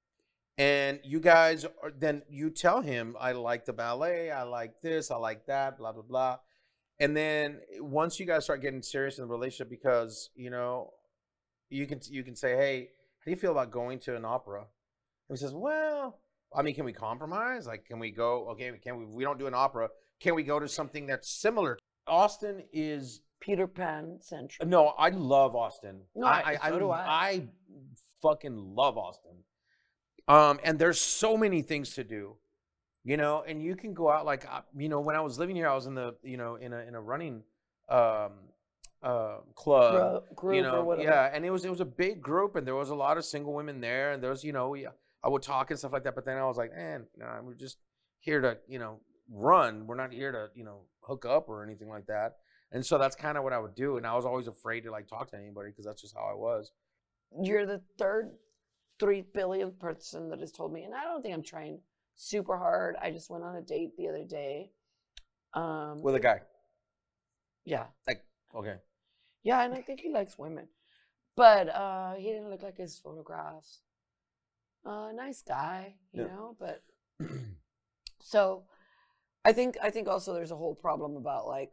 And you guys, are, then you tell him, I like the ballet, I like this, I like that, blah, blah, blah. And then once you guys start getting serious in the relationship, because, you know, you can, you can say, hey, how do you feel about going to an opera? And he says, well, I mean, can we compromise? Like, can we go, okay, can we, we don't do an opera. Can we go to something that's similar? Austin is Peter Pan central. No, I love Austin. No, I, I, so do I. I fucking love Austin. Um, and there's so many things to do, you know, and you can go out, like, you know, when I was living here, I was in the, you know, in a, in a running, um, uh, club, group, you know, or whatever. Yeah. And it was, it was a big group, and there was a lot of single women there, and there was, you know, we, I would talk and stuff like that. But then I was like, man, you know, we're just here to, you know, run. We're not here to, you know, hook up or anything like that. And so that's kind of what I would do. And I was always afraid to, like, talk to anybody, because that's just how I was. You're the third three billionth person that has told me, and I don't think I'm trying super hard. I just went on a date the other day. Um, With a guy? Yeah. Like, okay. Yeah, and I think he likes women. But uh, he didn't look like his photographs. Uh, nice guy, you yeah. know, but... So, I think I think also there's a whole problem about, like,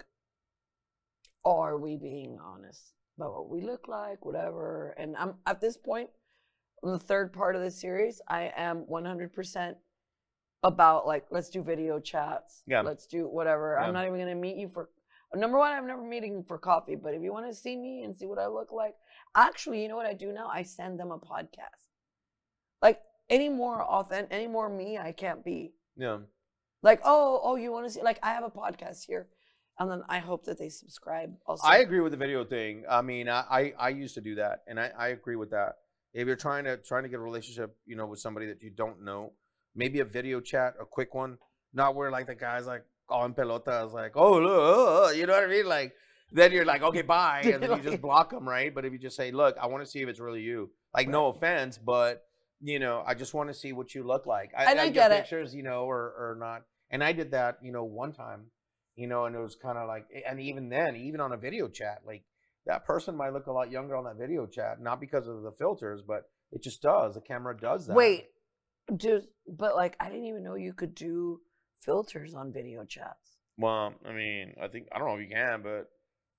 are we being honest about what we look like, whatever. And I'm at this point, in the third part of the series, I am one hundred percent about, like, let's do video chats. Yeah. Let's do whatever. Yeah. I'm not even going to meet you for, number one, I'm never meeting for coffee, but if you want to see me and see what I look like, actually, you know what I do now? I send them a podcast. Like, any more authentic, any more me, I can't be. Yeah. Like, oh, oh, you want to see, like, I have a podcast here. And then I hope that they subscribe also. I agree with the video thing. I mean, I, I, I used to do that, and I, I agree with that. If you're trying to trying to get a relationship, you know, with somebody that you don't know, maybe a video chat, a quick one, not where, like, the guy's like all in pelotas, like, oh, look, you know what I mean? Like, then you're like, okay, bye, and then you just block them, right? But if you just say, look, I want to see if it's really you. Like, right. No offense, but, you know, I just want to see what you look like. I, and I, I get, get pictures, it. you know, or or not. And I did that, you know, one time, you know, and it was kind of like, and even then, even on a video chat, like, that person might look a lot younger on that video chat, not because of the filters, but it just does. The camera does that. Wait, just, but, like, I didn't even know you could do filters on video chats. Well, I mean, I think, I don't know if you can, but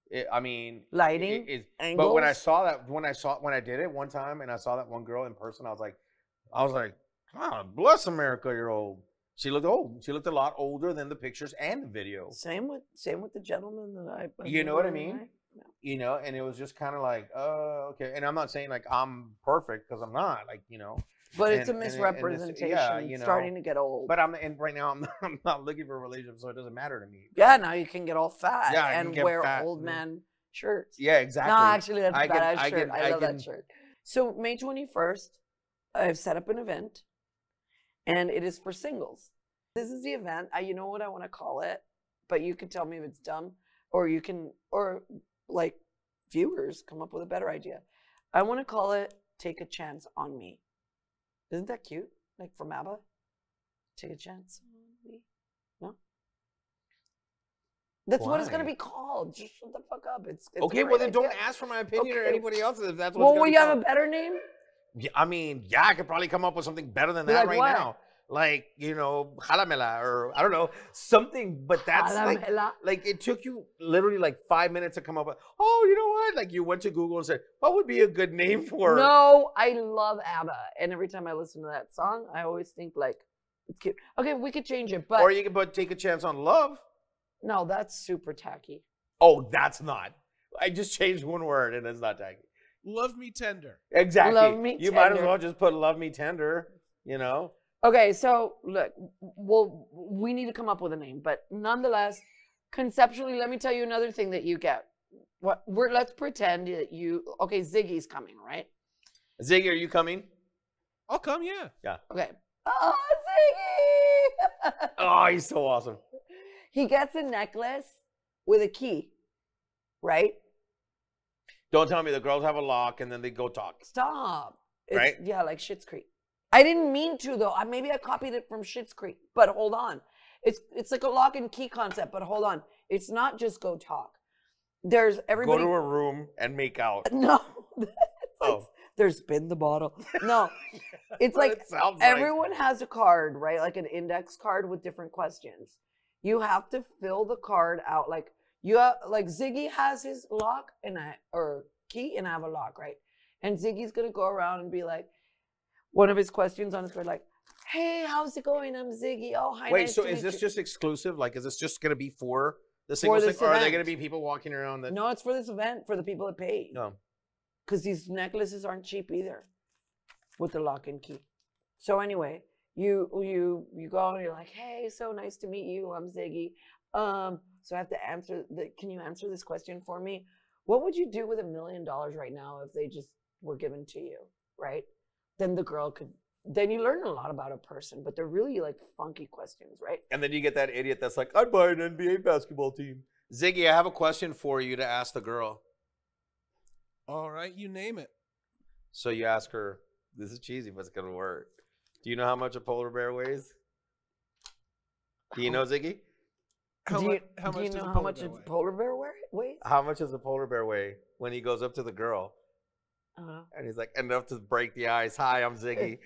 It, I mean, Lighting, it, it, angles. but when I saw that, when I saw when I did it one time, and I saw that one girl in person, I was like, I was like, God bless America, you're old. She looked old. She looked a lot older than the pictures and the video. Same with same with the gentleman that I. You know what I mean? No. You know, and it was just kind of like, oh, okay. And I'm not saying like I'm perfect because I'm not. Like, you know. But and, it's a misrepresentation. Yeah, you know, starting to get old. But I'm and right now I'm not, I'm not looking for a relationship, so it doesn't matter to me. Yeah, now you can get all fat yeah, and wear fat. old man shirts. Yeah, exactly. No, actually, that's a I badass can, shirt. I, can, I love I can, that shirt. So May twenty-first, I've set up an event, and it is for singles. This is the event. I, you know what I want to call it, but you can tell me if it's dumb, or you can, or like viewers come up with a better idea. I want to call it "Take a Chance on Me." Isn't that cute? Like from ABBA? Take a chance on me? No? That's Why? what it's going to be called. Just shut the fuck up. It's, it's okay, well then idea. don't ask for my opinion okay. or anybody else's if that's what's well, going to will be you called. have a better name? Yeah, I mean, yeah, I could probably come up with something better than that like right what? now. Like, you know, jalamela or I don't know, something, but that's like, like it took you literally like five minutes to come up with, oh, you know what? Like you went to Google and said, what would be a good name for? No, I love ABBA. And every time I listen to that song, I always think like, it's cute. Okay, we could change it, but. Or you could but take a chance on love. No, that's super tacky. Oh, that's not. I just changed one word and it's not tacky. Love me tender. Exactly. Love me you tender. might as well just put love me tender, you know? Okay, so look, well, we need to come up with a name, but nonetheless, conceptually, let me tell you another thing that you get. What we're let's pretend that you okay, Ziggy's coming, right? Ziggy, are you coming? I'll come, yeah. Yeah. Okay. Oh, Ziggy! Oh, he's so awesome. He gets a necklace with a key, right? Don't tell me the girls have a lock and then they go talk. Stop. It's, right? Yeah, like Schitt's Creek. I didn't mean to though. I, maybe I copied it from Schitt's Creek. But hold on, it's it's like a lock and key concept. But hold on, it's not just go talk. There's everybody go to a room and make out. No, it's like, oh, there's spin the bottle. No, it's like it sounds everyone like. has a card, right? Like an index card with different questions. You have to fill the card out. Like you have, like Ziggy has his lock and I or key, and I have a lock, right? And Ziggy's gonna go around and be like. One of his questions on his card, like, hey, how's it going? I'm Ziggy. Oh, hi. Wait, nice so to is meet this you. just exclusive? Like, is this just going to be for the single this thing? Or are there event. going to be people walking around that. No, it's for this event for the people that paid. No. Because these necklaces aren't cheap either with the lock and key. So anyway, you you you go and you're like, hey, so nice to meet you. I'm Ziggy. Um, so I have to answer the, can you answer this question for me? What would you do with a million dollars right now if they just were given to you, right? Then the girl could, then you learn a lot about a person, but they're really like funky questions, right? And then you get that idiot that's like, I'd buy an N B A basketball team. Ziggy, I have a question for you to ask the girl. All right, you name it. So you ask her, this is cheesy, but it's going to work. Do you know how much a polar bear weighs? Do you know, Ziggy? How, do mu- you, how do much you does know a how polar much bear a weigh? polar bear weigh- weighs? How much does a polar bear weigh when he goes up to the girl? I don't know. And he's like, enough to break the ice. Hi, I'm Ziggy.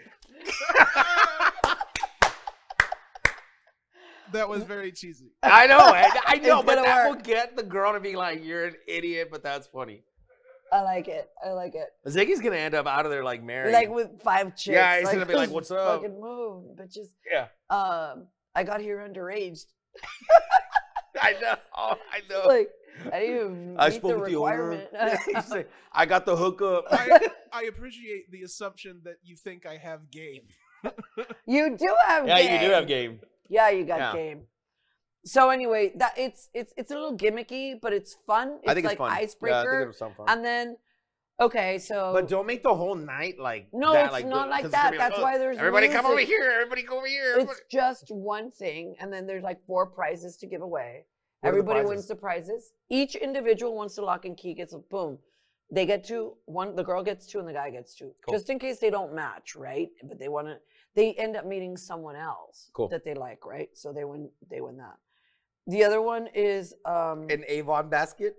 That was very cheesy. I know, I, I know, It's but gonna that work. will get the girl to be like, you're an idiot, but that's funny. I like it. I like it. Ziggy's going to end up out of there like married. Like with five chicks. Yeah, he's gonna be like, "What's up?" Fucking move, bitches. Yeah. Um, I got here underage. I know. Oh, I know. Like, I didn't even I meet spoke the with the owner. requirement. Yeah, he's like, I got the hookup. I, I appreciate the assumption that you think I have game. You do have Yeah, game. you do have game. Yeah, you got Yeah. game. So anyway, that it's it's it's a little gimmicky, but it's fun. It's I think like it's fun. icebreaker. Yeah, I think it was some fun. And then, okay, so But don't make the whole night like No, that. it's like, not the- like 'cause it's that. gonna be like, That's "Oh, why there's everybody come over music." here. Everybody go over here. everybody-" it's just one thing, and then there's like four prizes to give away. What are the Everybody prizes? wins the prizes. Each individual wants to lock and key gets a boom. They get two. One, the girl gets two, and the guy gets two, Cool. just in case they don't match, right? But they want to. They end up meeting someone else Cool. that they like, right? So they win. They win that. The other one is um, An Avon basket.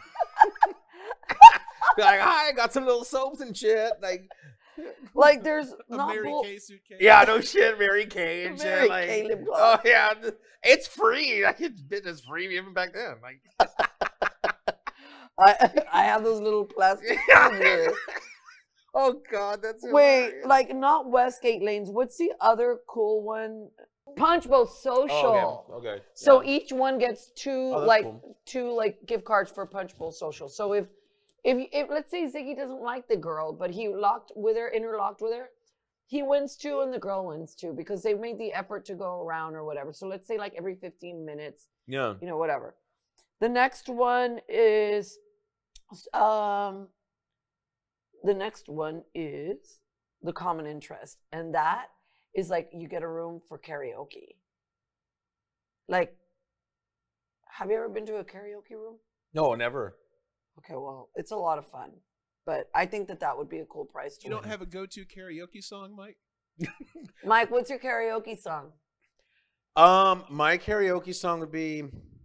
Be like, hi, I got some little soaps and shit. Like, like there's A not Mary bull- Kay suitcase. yeah, no shit, Mary Kay and Mary shit. Like, Kay lip oh gloss. yeah, it's free. Like, it's been as free even back then. Like, I I have those little plastic tubes here. Oh God, that's Wait, hilarious. like not Westgate Lanes. What's the other cool one? Punch Bowl Social. Oh, okay. okay. So yeah. each one gets two Oh, that's like cool. two like gift cards for Punch Bowl Social. So if if if let's say Ziggy doesn't like the girl, but he locked with her, interlocked with her, he wins two and the girl wins two because they made the effort to go around or whatever. So let's say like every fifteen minutes, yeah. you know, whatever. The next one is um the next one is the common interest, and that is like you get a room for karaoke. Like, have you ever been to a karaoke room? No, never. Okay, well, it's a lot of fun, but I think that that would be a cool price to You don't win. have a go-to karaoke song, Mike? Mike, what's your karaoke song? Um, my karaoke song would be.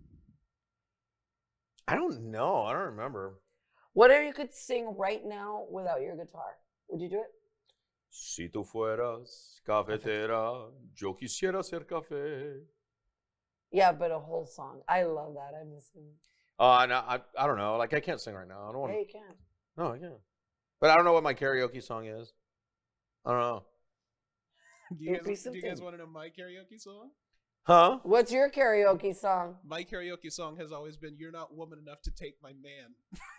I don't know. I don't remember. Whatever you could sing right now without your guitar. Would you do it? Si tú fueras cafetera, yo quisiera ser café. Yeah, but a whole song. I love that. I miss him. Uh, no, I, I don't know. Like, I can't sing right now. I don't want Yeah, to. you can. No, I can't. But I don't know what my karaoke song is. I don't know. Do you, It'd be guys, do you guys something. want to know my karaoke song? Huh? What's your karaoke song? My karaoke song has always been "You're Not Woman Enough to Take My Man."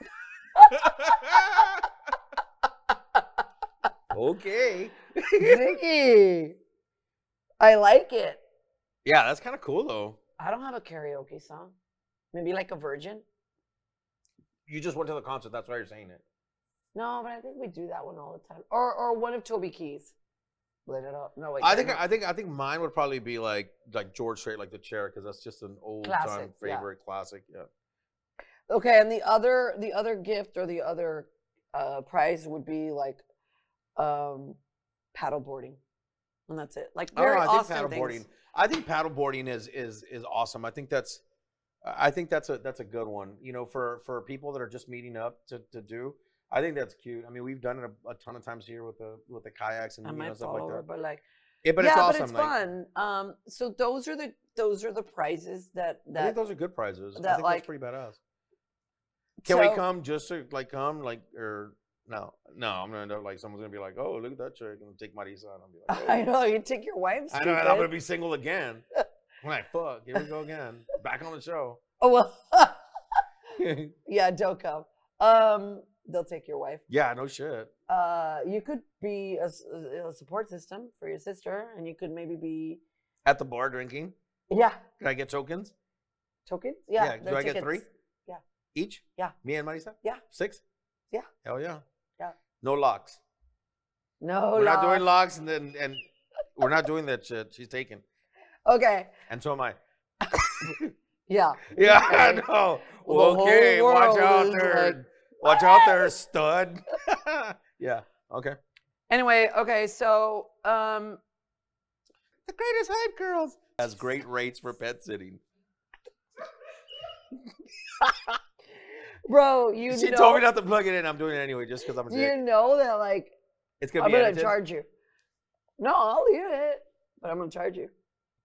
Okay. Ziggy. I like it. Yeah, that's kind of cool, though. I don't have a karaoke song. Maybe like a virgin. You just went to the concert. That's why you're saying it. No, but I think we do that one all the time. Or or one of Toby Keith's. Lit it up. No, wait. I think no. I think I think mine would probably be like like George Strait, like the Chair, because that's just an old Classic, time yeah. favorite classic. Yeah. Okay, and the other the other gift or the other uh, prize would be like um, paddleboarding, and that's it. Like very I don't know, I Austin think paddleboarding. things. I think paddleboarding is is is awesome. I think that's I think that's a that's a good one. You know, for for people that are just meeting up to, to do. I think that's cute. I mean, we've done it a, a ton of times here with the with the kayaks and I you know might stuff fall like over, that. but like Yeah, but yeah, it's awesome. but it's like, fun. Um, so those are the those are the prizes that I think that those are good prizes. I that, think like- that's pretty badass. Can we so- come just to like come like or no no? I'm gonna end up like someone's gonna be like, oh look at that chick and take Marisa and I'll be like, oh. I know you take your wife. I know, and I'm gonna stupid. be single again. I'm like, fuck, here we go again. Back on the show. Oh well. Yeah, don't come. Um, they'll take your wife. Yeah, no shit. Uh, you could be a, s- a support system for your sister, and you could maybe be At the bar drinking. yeah Can I get tokens? tokens. Yeah, Yeah, do they're I get tickets. three? Yeah. Each? Yeah. Me and Marisa? Yeah. Six? Yeah. Hell yeah. Yeah. No locks. No, we're not doing locks. locks and then and we're not doing that shit. She's taken. Okay. And so am I. Yeah. Yeah, Okay. I know. Well, the Okay, whole watch world out is there. like, watch out there, stud. Yeah. Okay. Anyway, okay, so um, The greatest hype girls has great rates for pet sitting. bro, you She know, told me not to plug it in. I'm doing it anyway, just because I'm a do you dick. know that like It's gonna I'm be gonna edited. charge you? No, I'll leave it, but I'm gonna charge you.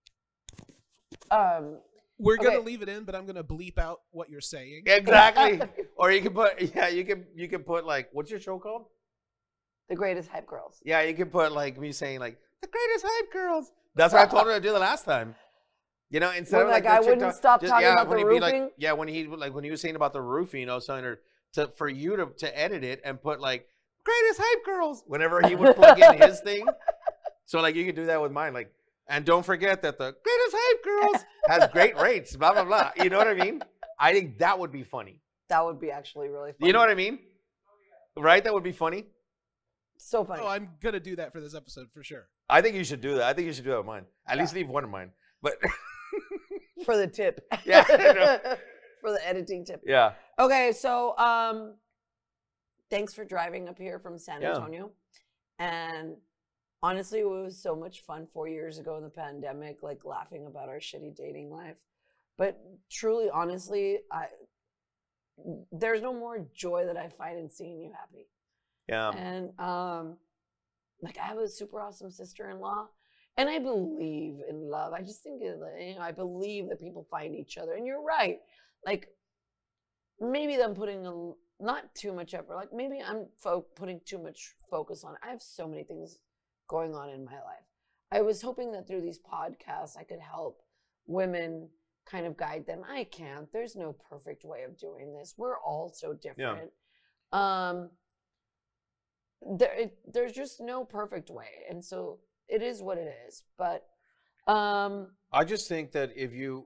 Um, We're gonna Okay. leave it in, but I'm gonna bleep out what you're saying. Exactly. Or you can put yeah, you can you can put like what's your show called? the greatest hype girls. Yeah, you can put like me saying like the greatest hype girls. That's what I told her to do the last time. You know, instead When of that like guy the chick wouldn't talk- stop just- talking yeah, about when the he'd be like- roofing? yeah, when he like when he was saying about the roofing, I was telling her to for you to to edit it and put like greatest hype girls whenever he would plug in his thing. So like you could do that with mine, like, and don't forget that the greatest hype girls has great rates, blah blah blah. You know what I mean? I think that would be funny. That would be actually really funny. You know what I mean? Right? That would be funny. So funny. Oh, I'm gonna do that for this episode for sure. I think you should do that. I think you should do that with mine. At least leave one of mine. But For the tip. Yeah, I know. For the editing tip. yeah. Okay, so um, thanks for driving up here from San Yeah. Antonio. And honestly, it was so much fun four years ago in the pandemic, like laughing about our shitty dating life. But truly, honestly, I there's no more joy that I find in seeing you happy. Yeah. And um, like I have a super awesome sister-in-law, and I believe in love. I just think that, you know, I believe that people find each other. And you're right. Like maybe I'm putting a l- not too much effort. Like maybe I'm fo- putting too much focus on it. I have so many things going on in my life. I was hoping that through these podcasts, I could help women kind of guide them. I can't. There's no perfect way of doing this. We're all so different. Um, there, it, there's just no perfect way, and so it is what it is. But um, I just think that if you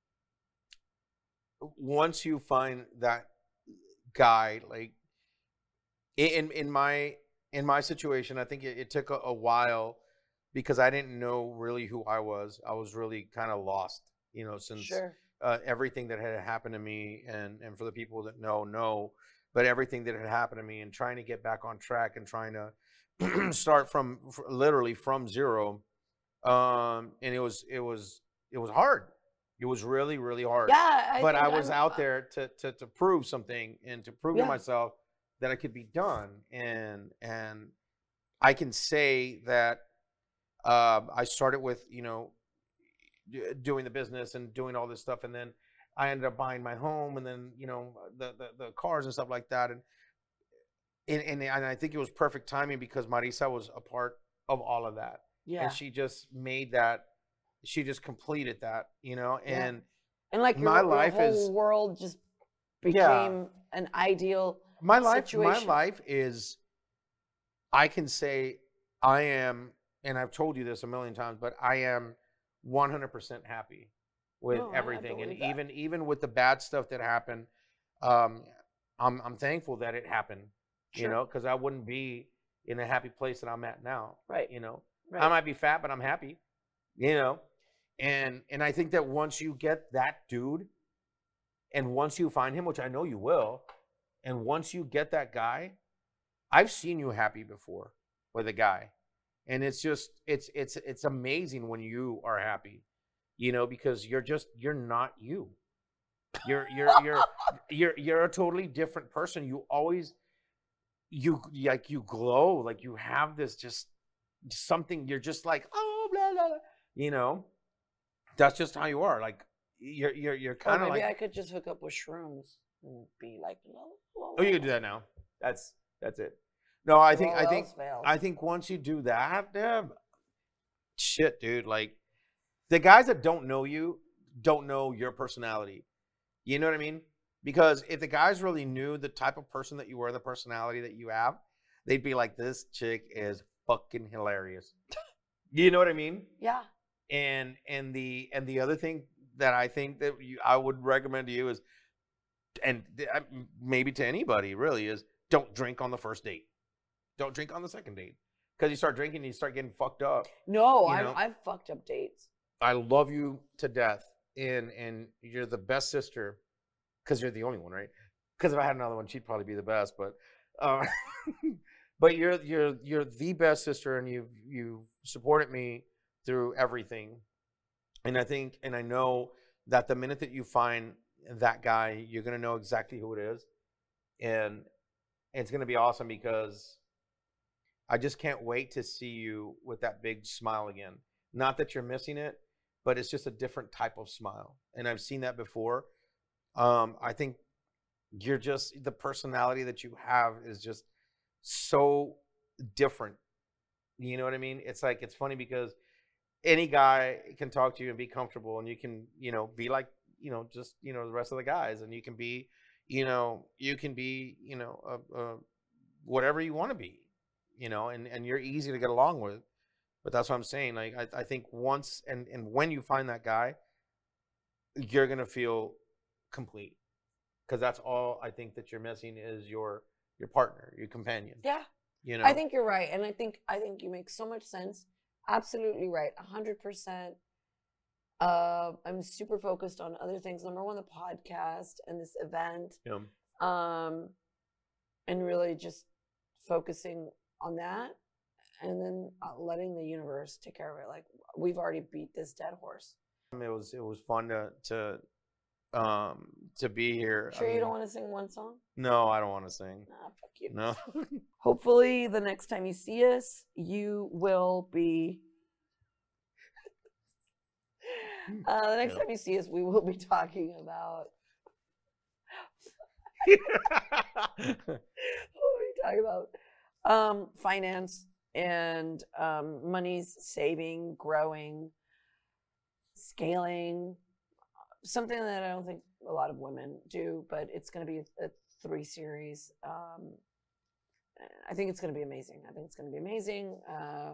once you find that guy, like in in my in my situation, I think it, it took a, a while because I didn't know really who I was. I was really kind of lost, you know, since sure, uh, everything that had happened to me, and and for the people that know, know, but everything that had happened to me, and trying to get back on track and trying to start from f- literally from zero, um, and it was it was it was hard. It was really really hard. yeah. I But think I was I'm. out Uh, there to to to prove something and to prove to yeah, myself that I could be done, and and I can say that um, I started with, you know, d- doing the business and doing all this stuff, and then I ended up buying my home, and then you know the the, the cars and stuff like that, and, and and and I think it was perfect timing because Marisa was a part of all of that, and yeah, she just made that, she just completed that, you know, yeah. and And like my your your life whole is world just yeah, became an ideal my life my situation. life is, I can say I am, and I've told you this a million times, but I am one hundred percent happy with No, I, I everything, and believe that. even even with the bad stuff that happened, um, I'm I'm thankful that it happened, you Sure. know, because I wouldn't be in a happy place that I'm at now. Right. You know, I Right. might be fat, but I'm happy. You know, and and I think that once you get that dude, and once you find him, which I know you will, and once you get that guy, I've seen you happy before with a guy, and it's just it's it's it's amazing when you are happy, you know, because you're just you're not you. You're you're you're you're you're a totally different person. You always you like you glow, like you have this just something. You're just like oh blah blah, blah. You know. That's just how you are. Like you're you're you're Oh, kind of maybe like I could just hook up with shrooms and be like, la, la, oh, la, you can la. do that now. That's that's it. No, I If think all I think else fails. I think once you do that, yeah, shit, dude. Like the guys that don't know you don't know your personality. You know what I mean? Because if the guys really knew the type of person that you were, the personality that you have, they'd be like, "This chick is fucking hilarious." You know what I mean? Yeah. And and the and the other thing that I think that you, I would recommend to you is, and th- I- maybe to anybody really, is don't drink on the first date. Don't drink on the second date because you start drinking, and you start getting fucked up. No, You I've know, I've fucked up dates. I love you to death, and and you're the best sister because you're the only one, right? Because if I had another one, she'd probably be the best. But, uh, but you're you're you're the best sister, and you've you've supported me through everything. And I think, and I know that the minute that you find that guy, you're gonna know exactly who it is, and it's gonna be awesome because I just can't wait to see you with that big smile again. Not that you're missing it, but it's just a different type of smile. And I've seen that before. Um, I think you're just the personality that you have is just so different. You know what I mean? It's like it's funny because any guy can talk to you and be comfortable, and you can, you know, be like, you know, just, you know, the rest of the guys, and you can be, you know, you can be, you know, uh, uh, whatever you want to be, you know, and and you're easy to get along with. But that's what I'm saying. Like I, I think once and and when you find that guy, you're gonna feel complete because that's all I think that you're missing is your your partner, your companion. Yeah. You I know. think you're right, and I think I think you make so much sense. Absolutely right, a hundred percent. Uh, I'm super focused on other things. Number one, the podcast and this event, Yeah. um, and really just focusing on that, and then uh, letting the universe take care of it. Like we've already beat this dead horse. It was it was fun to to um to be here. Sure, I you mean, don't want to sing one song? no, I don't want to sing. Nah, fuck you. No. Hopefully, the next time you see us, you will be. Uh, the next Yeah. time you see us, we will be talking about What are you talking about? Um, finance and um, money's saving, growing, scaling. Something that I don't think a lot of women do, but it's going to be a, a three series. Um, I think it's going to be amazing. I think it's going to be amazing. Uh,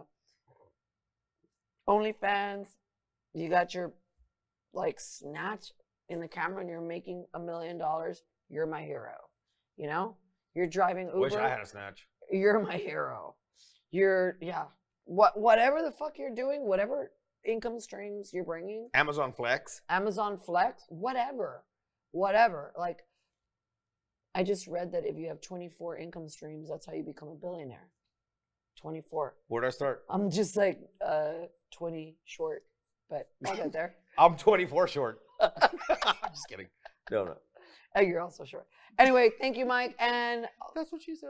OnlyFans, you got your like snatch in the camera and you're making a million dollars. You're my hero. You know, you're driving Uber. Wish I had a snatch. You're my hero. You're yeah. What whatever the fuck you're doing, whatever income streams you're bringing, Amazon Flex. Amazon Flex, whatever, whatever. Like, I just read that if you have twenty-four income streams, that's how you become a billionaire. twenty-four. Where'd I start? I'm just like uh twenty short, but I'll get there. I'm twenty-four short. I'm just kidding. No, no. Oh, you're also short. Anyway, thank you, Mike. And That's what she said.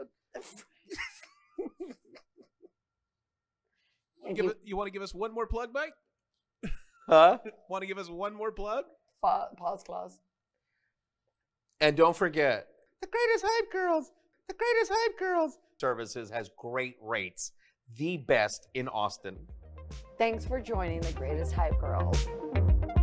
thank Give you. it, you want to give us one more plug, Mike? Huh? Want to give us one more plug? Pa- pause clause. And don't forget, the greatest hype girls, the greatest hype girls. Services has great rates, the best in Austin. Thanks for joining the Greatest Hype Girls.